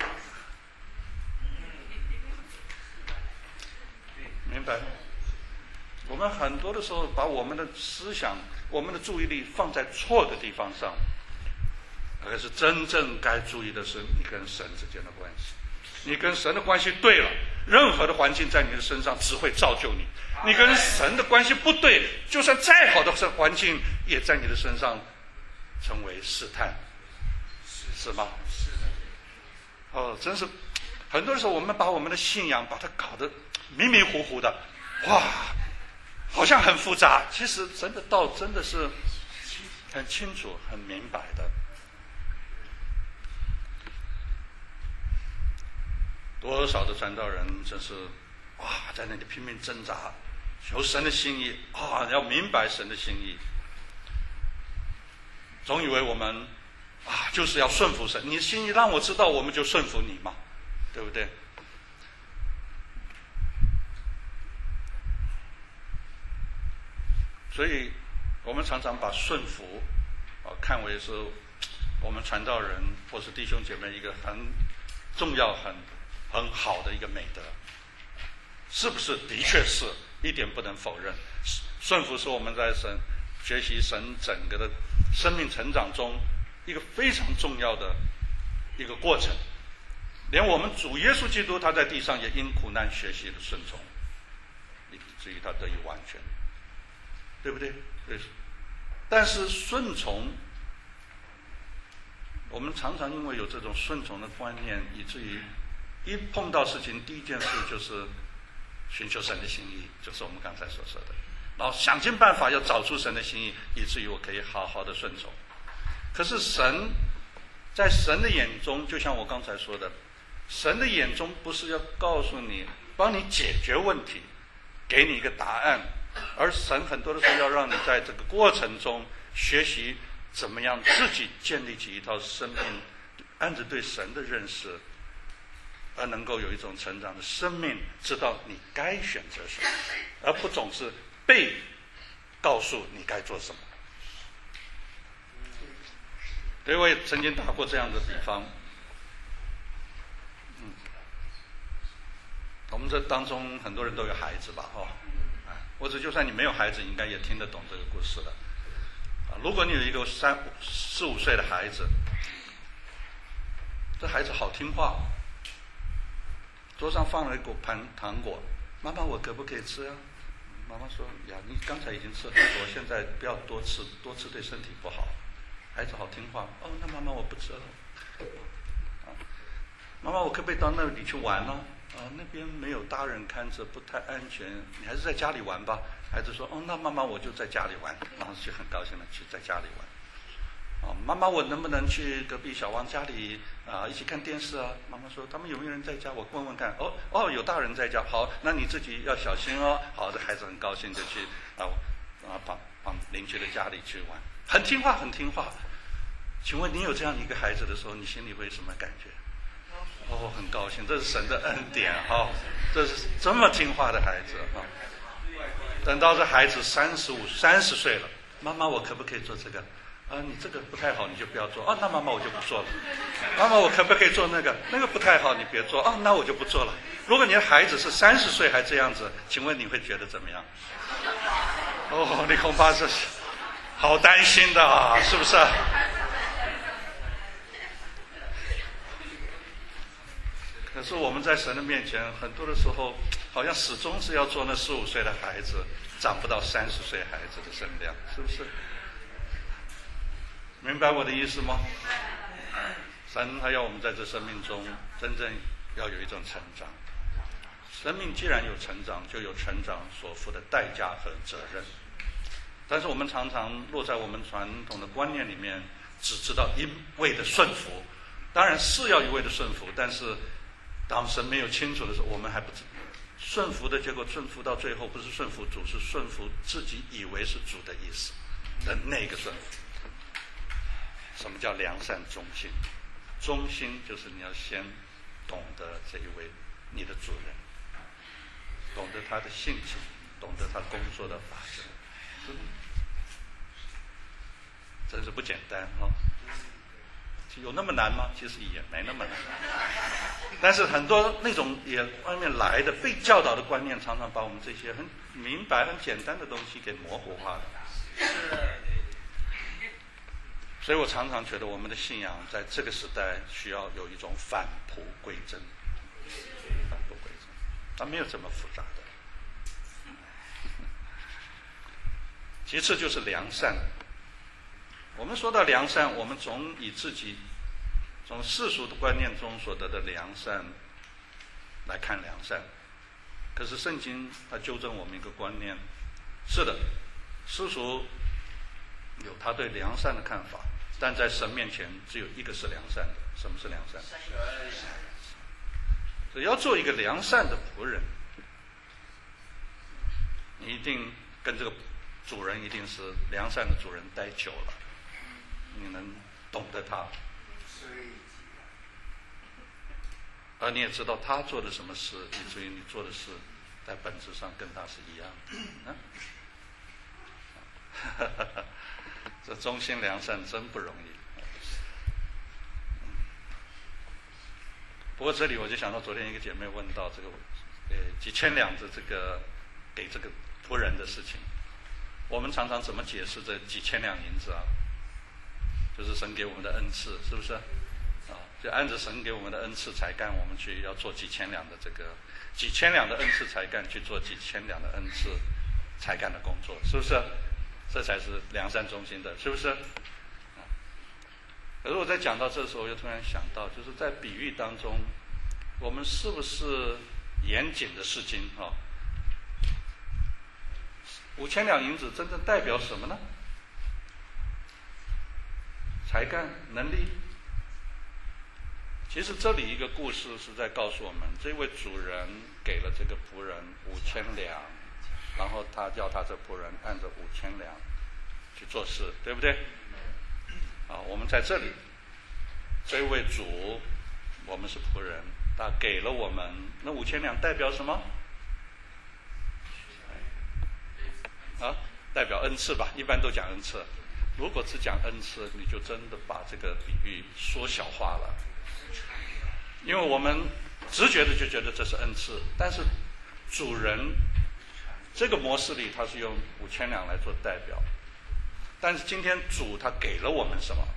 明白吗？我们很多的时候把我们的思想、我们的注意力放在错的地方上。而是真正该注意的是你跟神之间的关系。你跟神的关系对了，任何的环境在你的身上只会造就你。你跟神的关系不对，就算再好的环境也在你的身上成为试探，是吗？是的。哦，真是很多时候我们把我们的信仰把它搞得迷迷糊糊的，哇，好像很复杂。其实神的道真的是很清楚、很明白的。多少的传道人真是哇，在那里拼命挣扎，求神的心意啊，要明白神的心意。总以为我们啊就是要顺服神，你的心意让我知道，我们就顺服你嘛，对不对？所以我们常常把顺服啊看为是我们传道人或是弟兄姐妹一个很重要、很很好的一个美德，是不是？的确是，一点不能否认。顺服是我们在神学习神整个的生命成长中一个非常重要的一个过程。连我们主耶稣基督他在地上也因苦难学习了顺从，以至于他得以完全，对不对？对。但是顺从，我们常常因为有这种顺从的观念，以至于一碰到事情，第一件事就是寻求神的心意，就是我们刚才所说的，然后想尽办法要找出神的心意，以至于我可以好好的顺从。可是神在神的眼中，就像我刚才说的，神的眼中不是要告诉你帮你解决问题，给你一个答案，而神很多的时候要让你在这个过程中学习怎么样自己建立起一套生命，按着对神的认识，而能够有一种成长的生命，知道你该选择什么，而不总是被告诉你该做什么。所以我也曾经打过这样的比方，嗯，我们这当中很多人都有孩子吧，哦，或者就算你没有孩子，应该也听得懂这个故事了。啊，如果你有一个三四五岁的孩子，这孩子好听话，桌上放了一果盘糖果，妈妈我可不可以吃啊？妈妈说呀，你刚才已经吃很多，现在不要多吃，多吃对身体不好。孩子好听话，哦，那妈妈我不吃了。啊，妈妈我可不可以到那里去玩呢？啊，那边没有大人看着，不太安全，你还是在家里玩吧。孩子说，哦，那妈妈我就在家里玩，然后就很高兴的去在家里玩。 啊，妈妈，我能不能去隔壁小王家里啊一起看电视啊？妈妈说他们有没有人在家？我问问看。哦哦，有大人在家，好，那你自己要小心哦。好，这孩子很高兴就去啊啊帮帮邻居的家里去玩，很听话，很听话。请问你有这样一个孩子的时候，你心里会什么感觉？哦，很高兴，这是神的恩典哈、哦，这是这么听话的孩子哈、哦。等到这孩子三十五、三十岁了，妈妈，我可不可以做这个？啊，你这个不太好，你就不要做。啊，那妈妈我就不做了。妈妈，我可不可以做那个？那个不太好，你别做。啊，那我就不做了。如果你的孩子是三十岁还这样子，请问你会觉得怎么样？哦，你恐怕是好担心的啊，是不是？可是我们在神的面前，很多的时候，好像始终是要做那十五岁的孩子，长不到三十岁孩子的身量，是不是？明白我的意思吗？神他要我们在这生命中真正要有一种成长。生命既然有成长，就有成长所付的代价和责任。但是我们常常落在我们传统的观念里面，只知道一味的顺服。当然是要一味的顺服，但是当神没有清楚的时候，我们还不知顺服的结果，顺服到最后不是顺服主，是顺服自己以为是主的意思的那个顺服。什么叫良善忠心？忠心就是你要先懂得这一位你的主人，懂得他的性情，懂得他工作的法则，真是不简单啊、哦！有那么难吗？其实也没那么难。但是很多那种也外面来的被教导的观念，常常把我们这些很明白、很简单的东西给模糊化了。所以我常常觉得我们的信仰在这个时代需要有一种返璞归真，返璞归真，它没有这么复杂的。其次就是良善。我们说到良善，我们总以自己从世俗的观念中所得的良善来看良善，可是圣经它纠正我们一个观念，是的，世俗有他对良善的看法，但在神面前只有一个是良善的。什么是良善？所以要做一个良善的仆人，你一定跟这个主人一定是良善的主人待久了，你能懂得他，而你也知道他做的什么事，以至于你做的事在本质上跟他是一样的。啊这忠心良善真不容易。不过这里我就想到昨天一个姐妹问到这个呃几千两的这个给这个仆人的事情，我们常常怎么解释这几千两银子啊？就是神给我们的恩赐，是不是？啊，就按着神给我们的恩赐才干，我们去要做几千两的这个几千两的恩赐才干，去做几千两的恩赐才干的工作，是不是？这才是良善忠心的，是不是？啊，可是我在讲到这时候，我又突然想到，就是在比喻当中，我们是不是严谨的释经啊？五千两银子真正代表什么呢？才干、能力。其实这里一个故事是在告诉我们，这位主人给了这个仆人五千两，然后他叫他这仆人按着五千两去做事，对不对？啊，我们在这里，这位主，我们是仆人，他给了我们那五千两，代表什么？啊，代表恩赐吧，一般都讲恩赐。如果只讲恩赐，你就真的把这个比喻缩小化了，因为我们直觉的就觉得这是恩赐，但是主人这个模式里他是用五千两来做代表，但是今天主他给了我们什么？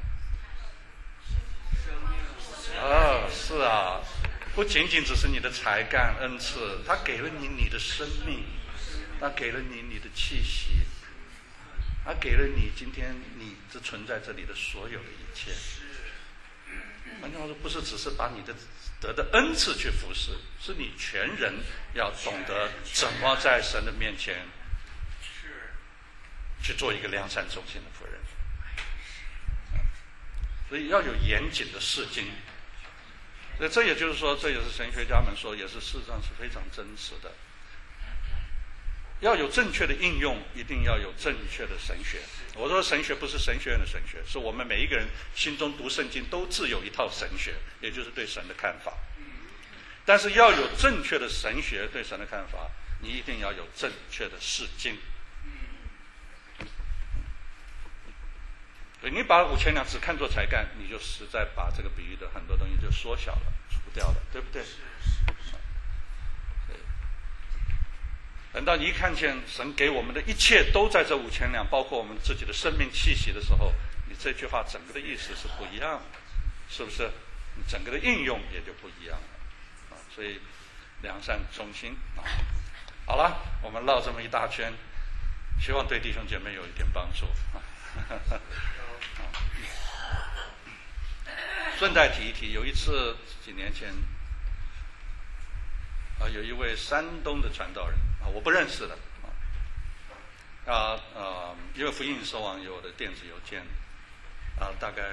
啊，是啊，不仅仅只是你的才干恩赐，他给了你你的生命，他给了你你的气息，他给了你今天你这存在这里的所有的一切。换句话说，不是只是把你的得的恩赐去服侍，是你全人要懂得怎么在神的面前去做一个良善忠心的仆人。 所以要有严谨的释经。所以这也就是说，这也是神学家们说，也是事实上是非常真实的。要有正确的应用，一定要有正确的神学。我说神学不是神学院的神学，是我们每一个人心中读圣经都自有一套神学，也就是对神的看法。但是要有正确的神学对神的看法，你一定要有正确的释经。所以你把五千两只看作才干，你就实在把这个比喻的很多东西就缩小了、除掉了，对不对？等到你一看见神给我们的一切都在这五千两，包括我们自己的生命气息的时候，你这句话整个的意思是不一样的，是不是？你整个的应用也就不一样了啊！所以良善忠心啊，好了，我们绕这么一大圈，希望对弟兄姐妹有一点帮助啊。顺带提一提，有一次几年前啊，有一位山东的传道人啊，我不认识的啊，啊呃，因为福音收网有的电子邮件啊，大概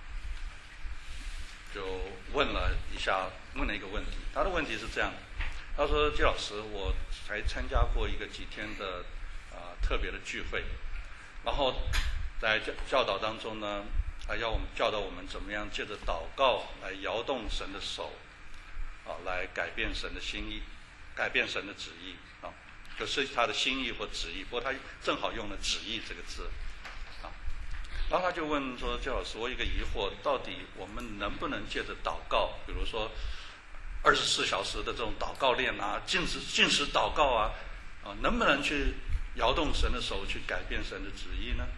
就问了一下，问了一个问题。他的问题是这样，他说：“季老师，我才参加过一个几天的啊特别的聚会，然后在教教导当中呢，还要我们教导我们怎么样借着祷告来摇动神的手。”啊，来改变神的心意，改变神的旨意啊，就是他的心意或旨意。不过他正好用了“旨意”这个字啊。然后他就问说：“焦老师，我有一个疑惑，到底我们能不能借着祷告，比如说二十四小时的这种祷告练啊，禁食禁食祷告啊，啊，能不能去摇动神的手，去改变神的旨意呢？”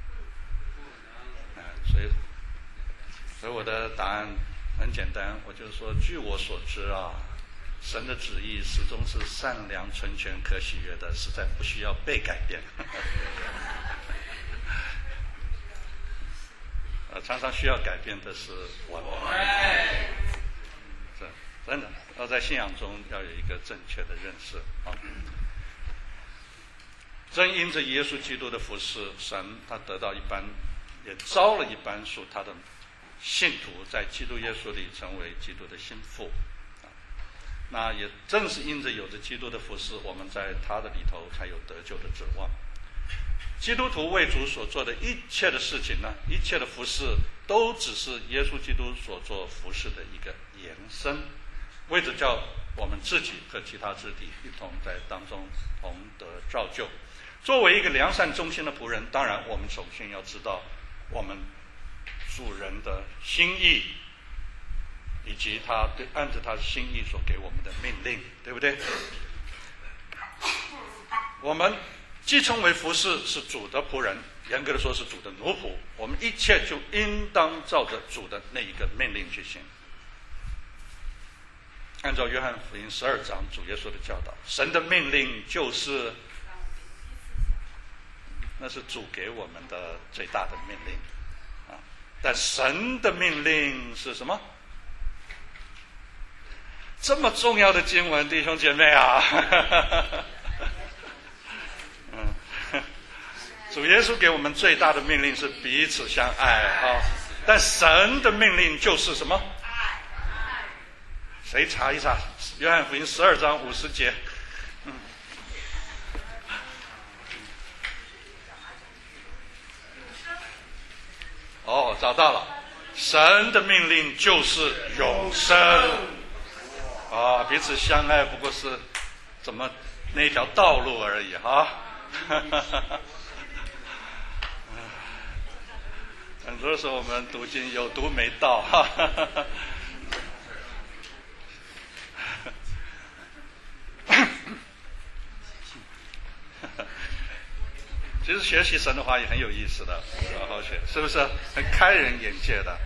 啊，所以，所以我的答案很简单，我就是说，据我所知啊，神的旨意始终是善良、纯全、可喜悦的，实在不需要被改变。呃，常常需要改变的是我们。是真的，要在信仰中要有一个正确的认识啊。正因着耶稣基督的服侍，神他得到一般，也招了一般属他的信徒在基督耶稣里成为基督的心腹，啊，那也正是因着有着基督的服侍，我们在他的里头才有得救的指望。基督徒为主所做的一切的事情呢，一切的服侍，都只是耶稣基督所做服侍的一个延伸，为着叫我们自己和其他肢体一同在当中同得造就。作为一个良善忠心的仆人，当然我们首先要知道我们主人的心意，以及他对按着他的心意所给我们的命令，对不对？我们既称为服侍是主的仆人，严格的说是主的奴仆，我们一切就应当照着主的那一个命令去行。按照约翰福音十二章主耶稣的教导，神的命令就是那是主给我们的最大的命令啊！但神的命令是什么？这么重要的经文，弟兄姐妹啊！嗯，主耶稣给我们最大的命令是彼此相爱啊！但神的命令就是什么？谁查一查？约翰福音十二章五十节。嗯。哦，找到了，神的命令就是永生。啊，彼此相爱不过是怎么那条道路而已哈。很多时候我们读经有读没到哈。其实学习神的话也很有意思的，好好学，是不是很开人眼界的？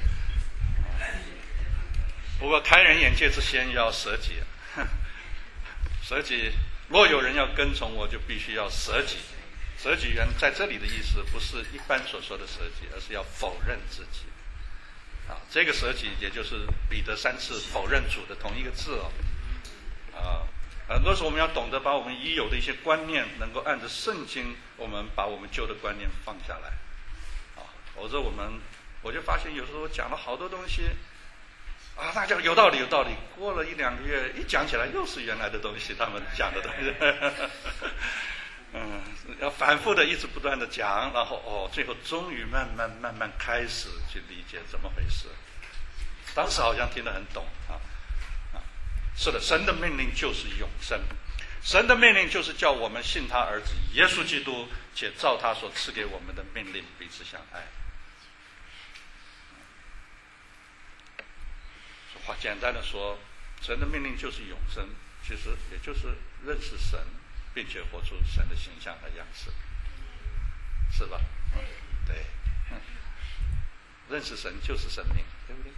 不过开人眼界之先要舍己，舍己。若有人要跟从我，就必须要舍己。舍己原在这里的意思不是一般所说的舍己，而是要否认自己。啊，这个舍己也就是彼得三次否认主的同一个字哦。啊。很多时候我们要懂得把我们已有的一些观念能够按着圣经，我们把我们旧的观念放下来啊，否则我们我就发现有时候讲了好多东西，啊，大家有道理有道理。过了一两个月，一讲起来又是原来的东西，他们讲的东西。嗯，要反复的一直不断的讲，然后哦，最后终于慢慢慢慢开始去理解怎么回事。当时好像听得很懂啊啊，是的，神的命令就是永生，神的命令就是叫我们信他儿子耶稣基督，且照他所赐给我们的命令彼此相爱。话简单的说，神的命令就是永生，其实也就是认识神，并且活出神的形象和样式，是吧？对，嗯，认识神就是生命，对不对？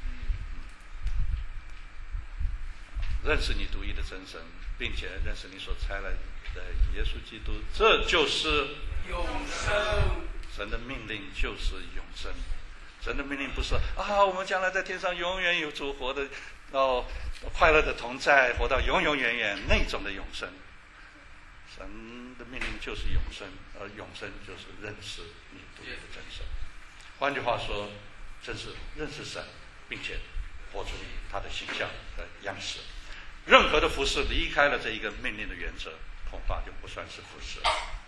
认识你独一的真神，并且认识你所差来的耶稣基督，这就是永生。 神的命令就是永生。神的命令不是啊，我们将来在天上永远有主活的，哦，快乐的同在，活到永永远远那种的永生。神的命令就是永生，而永生就是认识你独一的真神。换句话说，真是认识神，并且活出他的形象和样式。任何的服事离开了这一个命令的原则，恐怕就不算是服事。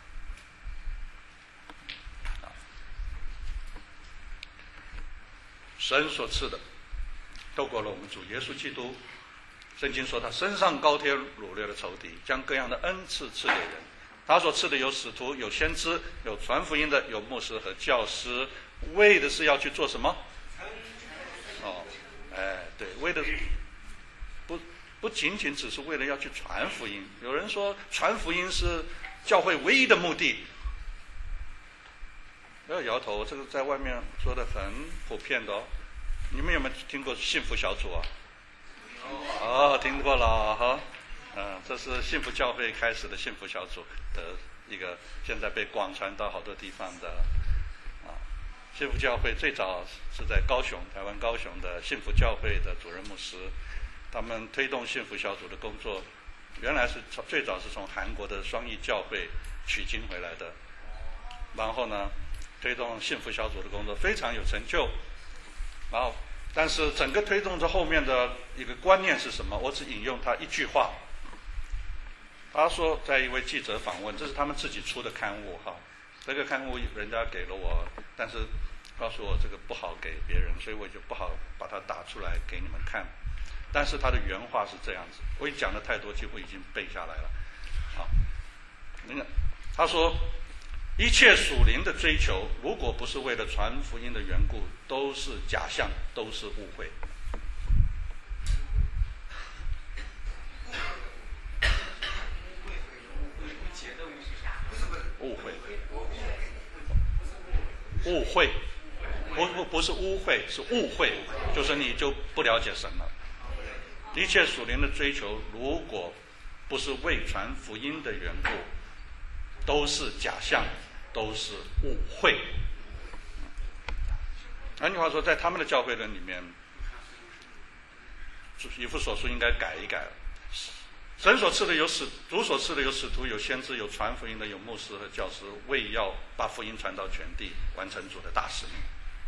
神所赐的透过了我们主耶稣基督，圣经说他身上高贴掳掠的仇敌，将各样的恩赐赐给人。他所赐的有使徒，有先知，有传福音的，有牧师和教师，为的是要去做什么？哦，哎，对，为的不不仅仅只是为了要去传福音。有人说传福音是教会唯一的目的，不要摇头，这个在外面说的很普遍的哦。你们有没有听过幸福小组啊？哦，听过了哈。嗯，这是幸福教会开始的幸福小组的一个，现在被广传到好多地方的啊。幸福教会最早是在高雄，台湾高雄的幸福教会的主任牧师，他们推动幸福小组的工作，原来是从最早是从韩国的双义教会取经回来的，然后呢，推动幸福小组的工作非常有成就，然后但是整个推动这后面的一个观念是什么？我只引用他一句话。他说，在一位记者访问，这是他们自己出的刊物哈，这个刊物人家给了我，但是告诉我这个不好给别人，所以我就不好把它打出来给你们看。但是他的原话是这样子，我已经讲的太多，几乎已经背下来了。好，那个他说，一切属灵的追求，如果不是为了传福音的缘故，都是假象，都是误会。误会，误会，不不不是污秽，是误会，就是你就不了解神了。一切属灵的追求，如果不是为传福音的缘故，都是假象，都是误会。换句话说，在他们的教会人里面，以弗所书应该改一改了。神所赐的有使，主所赐的有使徒，有先知，有传福音的，有牧师和教师，为要把福音传到全地，完成主的大使命，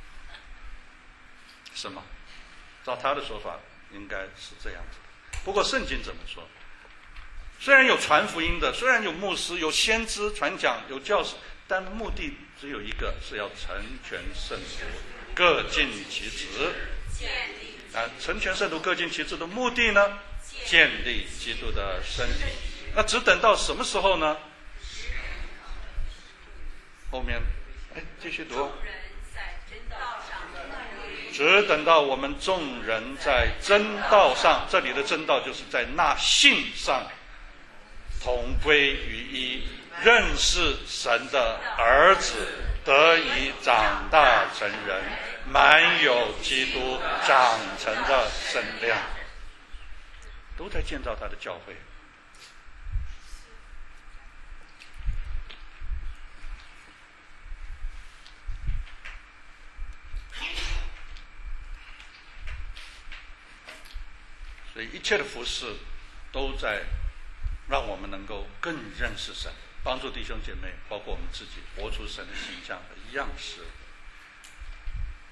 是吗？照他的说法，应该是这样子的。不过圣经怎么说？虽然有传福音的，虽然有牧师、有先知传讲、有教师，但目的只有一个，是要成全圣徒，各尽其职。啊，成全圣徒各尽其职的目的呢？建立基督的身体。那只等到什么时候呢？后面，哎，继续读。只等到我们众人在真道上，这里的真道就是在那信上同归于一，认识神的儿子，得以长大成人，满有基督长成的身量。都在建造他的教会。所以一切的服事都在让我们能够更认识神，帮助弟兄姐妹，包括我们自己，活出神的形象和样式。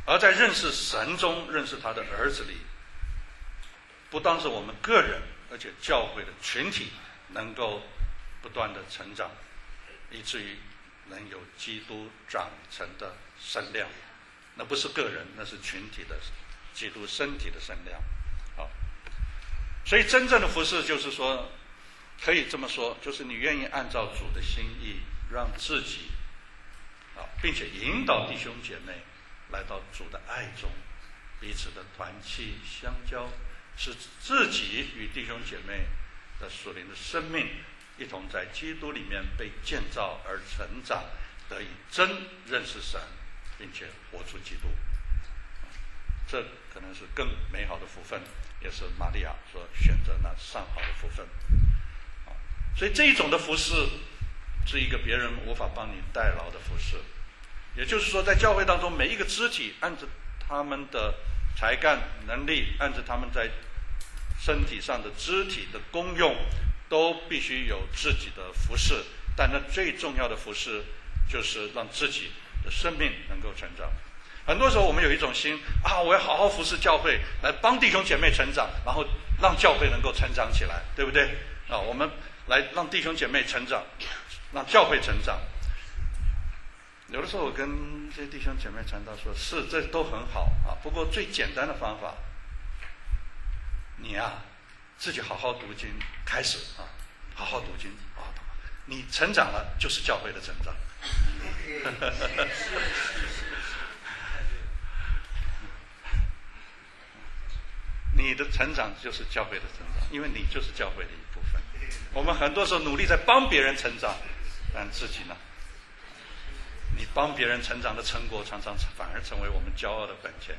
而在认识神中，认识他的儿子里，不单是我们个人，而且教会的群体能够不断的成长，以至于能有基督长成的身量。那不是个人，那是群体的基督身体的身量。好，所以真正的服事就是说，可以这么说，就是你愿意按照主的心意，让自己啊，并且引导弟兄姐妹来到主的爱中，彼此的团契相交，使自己与弟兄姐妹的属灵的生命一同在基督里面被建造而成长，得以真认识神，并且活出基督。这可能是更美好的福分，也是玛利亚所选择那上好的福分。所以这一种的服事是一个别人无法帮你代劳的服事。也就是说，在教会当中，每一个肢体按照他们的才干能力，按照他们在身体上的肢体的功用，都必须有自己的服事。但那最重要的服事就是让自己的生命能够成长。很多时候我们有一种心啊，我要好好服侍教会，来帮弟兄姐妹成长，然后让教会能够成长起来，对不对啊？我们来让弟兄姐妹成长，让教会成长。有的时候我跟这些弟兄姐妹传道说，是这都很好啊，不过最简单的方法，你啊自己好好读经，开始啊好好读经啊，你成长了就是教会的成长。你的成长就是教会的成长，因为你就是教会的一部分。我们很多时候努力在帮别人成长，但自己呢，你帮别人成长的成果常常反而成为我们骄傲的本钱。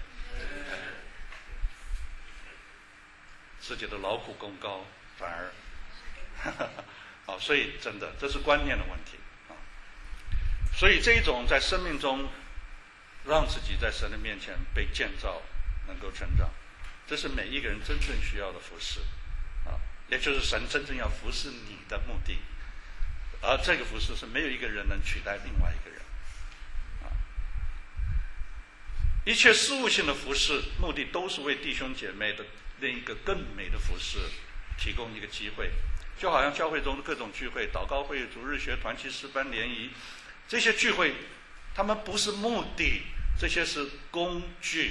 自己的劳苦功高反而好，所以真的这是观念的问题啊。所以这一种在生命中让自己在神的面前被建造，能够成长，这是每一个人真正需要的服事啊，也就是神真正要服侍你的目的。而这个服事是没有一个人能取代另外一个人啊。一切事务性的服事，目的都是为弟兄姐妹的另一个更美的服事提供一个机会。就好像教会中的各种聚会，祷告会、主日学、团契、诗班、联谊，这些聚会他们不是目的，这些是工具。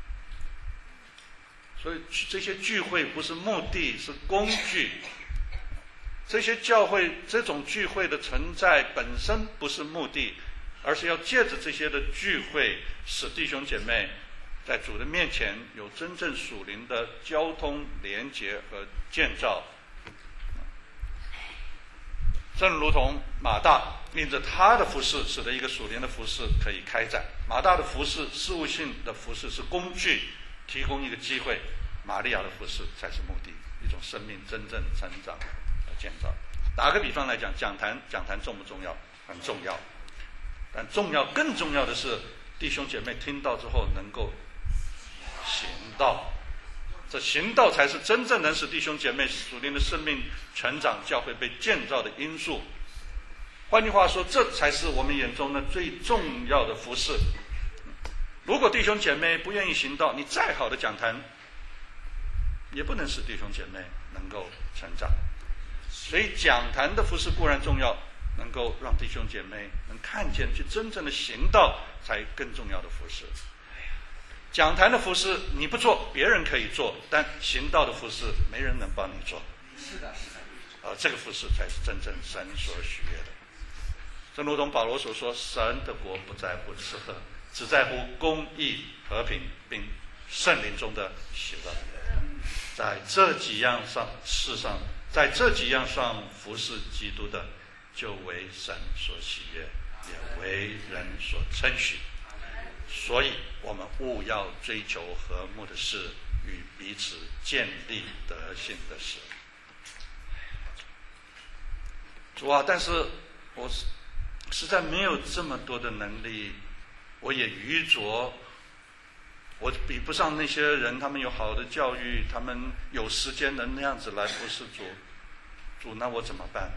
所以这些聚会不是目的，是工具。这些教会这种聚会的存在本身不是目的，而是要借着这些的聚会，使弟兄姐妹在主的面前有真正属灵的交通、连结和建造。正如同马大因着他的服事，使得一个属灵的服事可以开展。马大的服事，事务性的服事是工具，提供一个机会；玛利亚的服事才是目的，一种生命真正成长和建造。打个比方来讲，讲坛讲坛重不重要？很重要。但重要更重要的是，弟兄姐妹听到之后能够行道。这行道才是真正能使弟兄姐妹属灵的生命成长、教会被建造的因素。换句话说，这才是我们眼中的最重要的服事。如果弟兄姐妹不愿意行道，你再好的讲坛也不能使弟兄姐妹能够成长。所以讲坛的服事固然重要，能够让弟兄姐妹能看见去真正的行道，才更重要的服事。讲坛的服事你不做，别人可以做，但行道的服事没人能帮你做。 是的，是的。 而这个服事才是真正神所许悦的。正如同保罗所说，神的国不在乎吃喝，只在乎公义、和平，并圣灵中的喜乐。在这几样上事上，在这几样上服事基督的，就为神所喜悦，也为人所称许。所以我们务要追求和睦的事，与彼此建立德行的事。主啊，但是我实在没有这么多的能力，我也愚拙，我比不上那些人，他们有好的教育，他们有时间能那样子来服侍主。主，那我怎么办？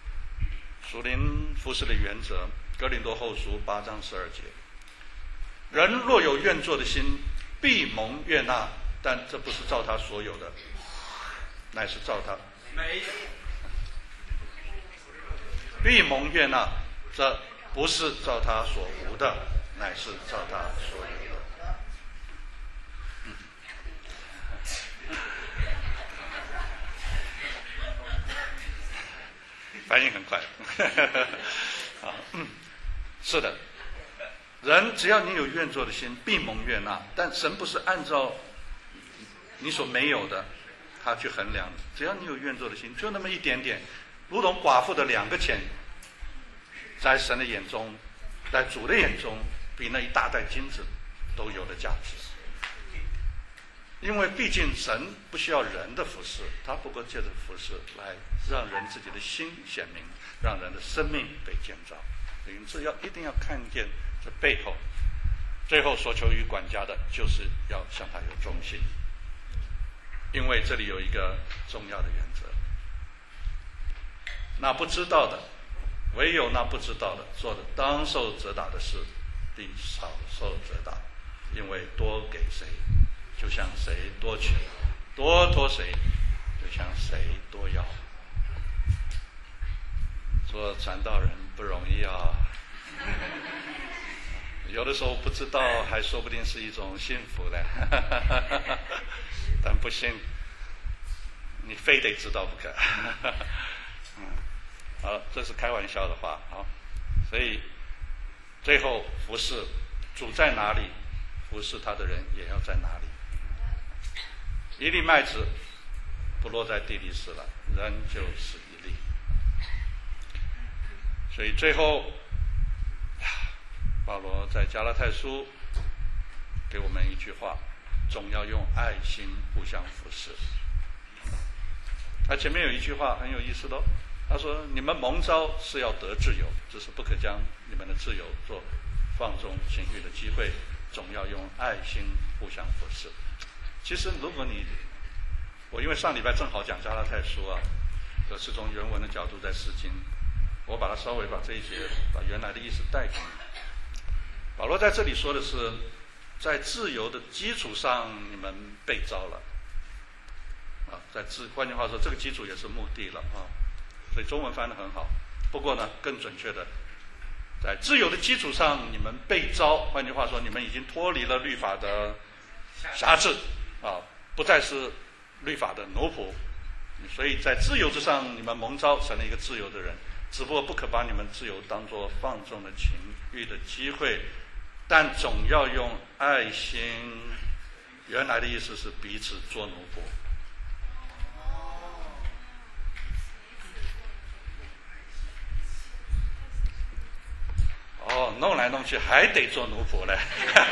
属灵服侍的原则，哥林多后书八章十二节。 人若有愿做的心，必蒙悦纳，但这不是照他所有的，乃是照他没必蒙悦纳，这不是照他所无的，乃是照他所有的。反应很快。啊，嗯，是的，人只要你有愿做的心，必蒙悦纳。但神不是按照你所没有的他去衡量的，只要你有愿做的心，就那么一点点，如同寡妇的两个钱，在神的眼中，在主的眼中，比那一大袋金子都有的价值。因为毕竟神不需要人的服侍，他不过借着服侍来让人自己的心显明，让人的生命被建造。因此要一定要看见这背后，最后所求于管家的，就是要向他有忠心。因为这里有一个重要的原则，那不知道的，唯有那不知道的做的当受责打的事，必少受责打，因为多给谁，就向谁多取，多托谁，就向谁多要。做传道人不容易啊，有的时候不知道，还说不定是一种幸福嘞。但不行，你非得知道不可。嗯，好，这是开玩笑的话。好，所以最后服侍主在哪里，服侍他的人也要在哪里。一粒麦子不落在地里死了，人就是一粒。所以最后，保罗在加拉太书给我们一句话：总要用爱心互相服侍。他前面有一句话很有意思的、哦，他说：“你们蒙召是要得自由，只是不可将你们的自由做放纵情欲的机会，总要用爱心互相服侍。”其实，如果你我因为上礼拜正好讲加拉太书啊，可是从原文的角度在释经，我把它稍微把这一节把原来的意思带给你。保罗在这里说的是，在自由的基础上，你们被召了。啊，在自换句话说，这个基础也是目的了啊。所以中文翻得很好。不过呢，更准确的，在自由的基础上，你们被召。换句话说，你们已经脱离了律法的辖制啊，不再是律法的奴仆。所以在自由之上，你们蒙召成了一个自由的人。只不过不可把你们自由当作放纵的情欲的机会，但总要用爱心。原来的意思是彼此做奴仆。哦，弄来弄去还得做奴仆嘞。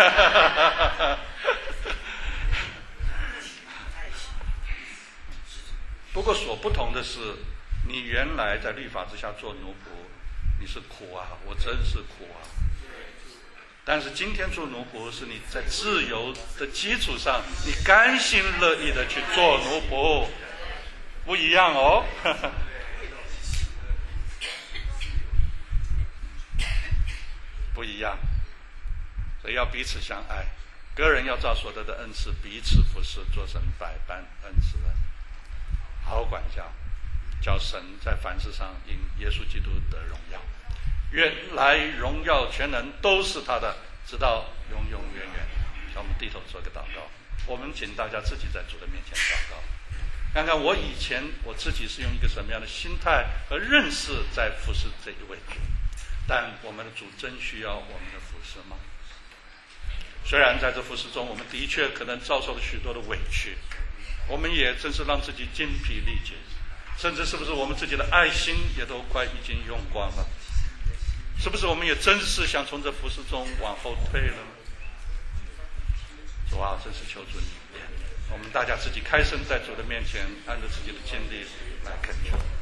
不过所不同的是，你原来在律法之下做奴仆，你是苦啊，我真是苦啊。但是今天做奴仆是你在自由的基础上，你甘心乐意的去做奴仆，不一样哦。不一样，所以要彼此相爱，个人要照所得的恩赐彼此服侍，做成百般恩赐的好管家，叫神在凡事上因耶稣基督得荣耀。原来荣耀全能都是他的，直到永永远远。让我们低头做个祷告。我们请大家自己在主的面前祷告，看看我以前我自己是用一个什么样的心态和认识在服侍这一位主。但我们的主真需要我们的服侍吗？虽然在这服侍中，我们的确可能遭受了许多的委屈，我们也真是让自己筋疲力尽，甚至是不是我们自己的爱心也都快已经用光了？是不是我们也真是想从这服侍中往后退了呢？主啊，真是求主你，我们大家自己开声在主的面前，按照自己的经历来恳求。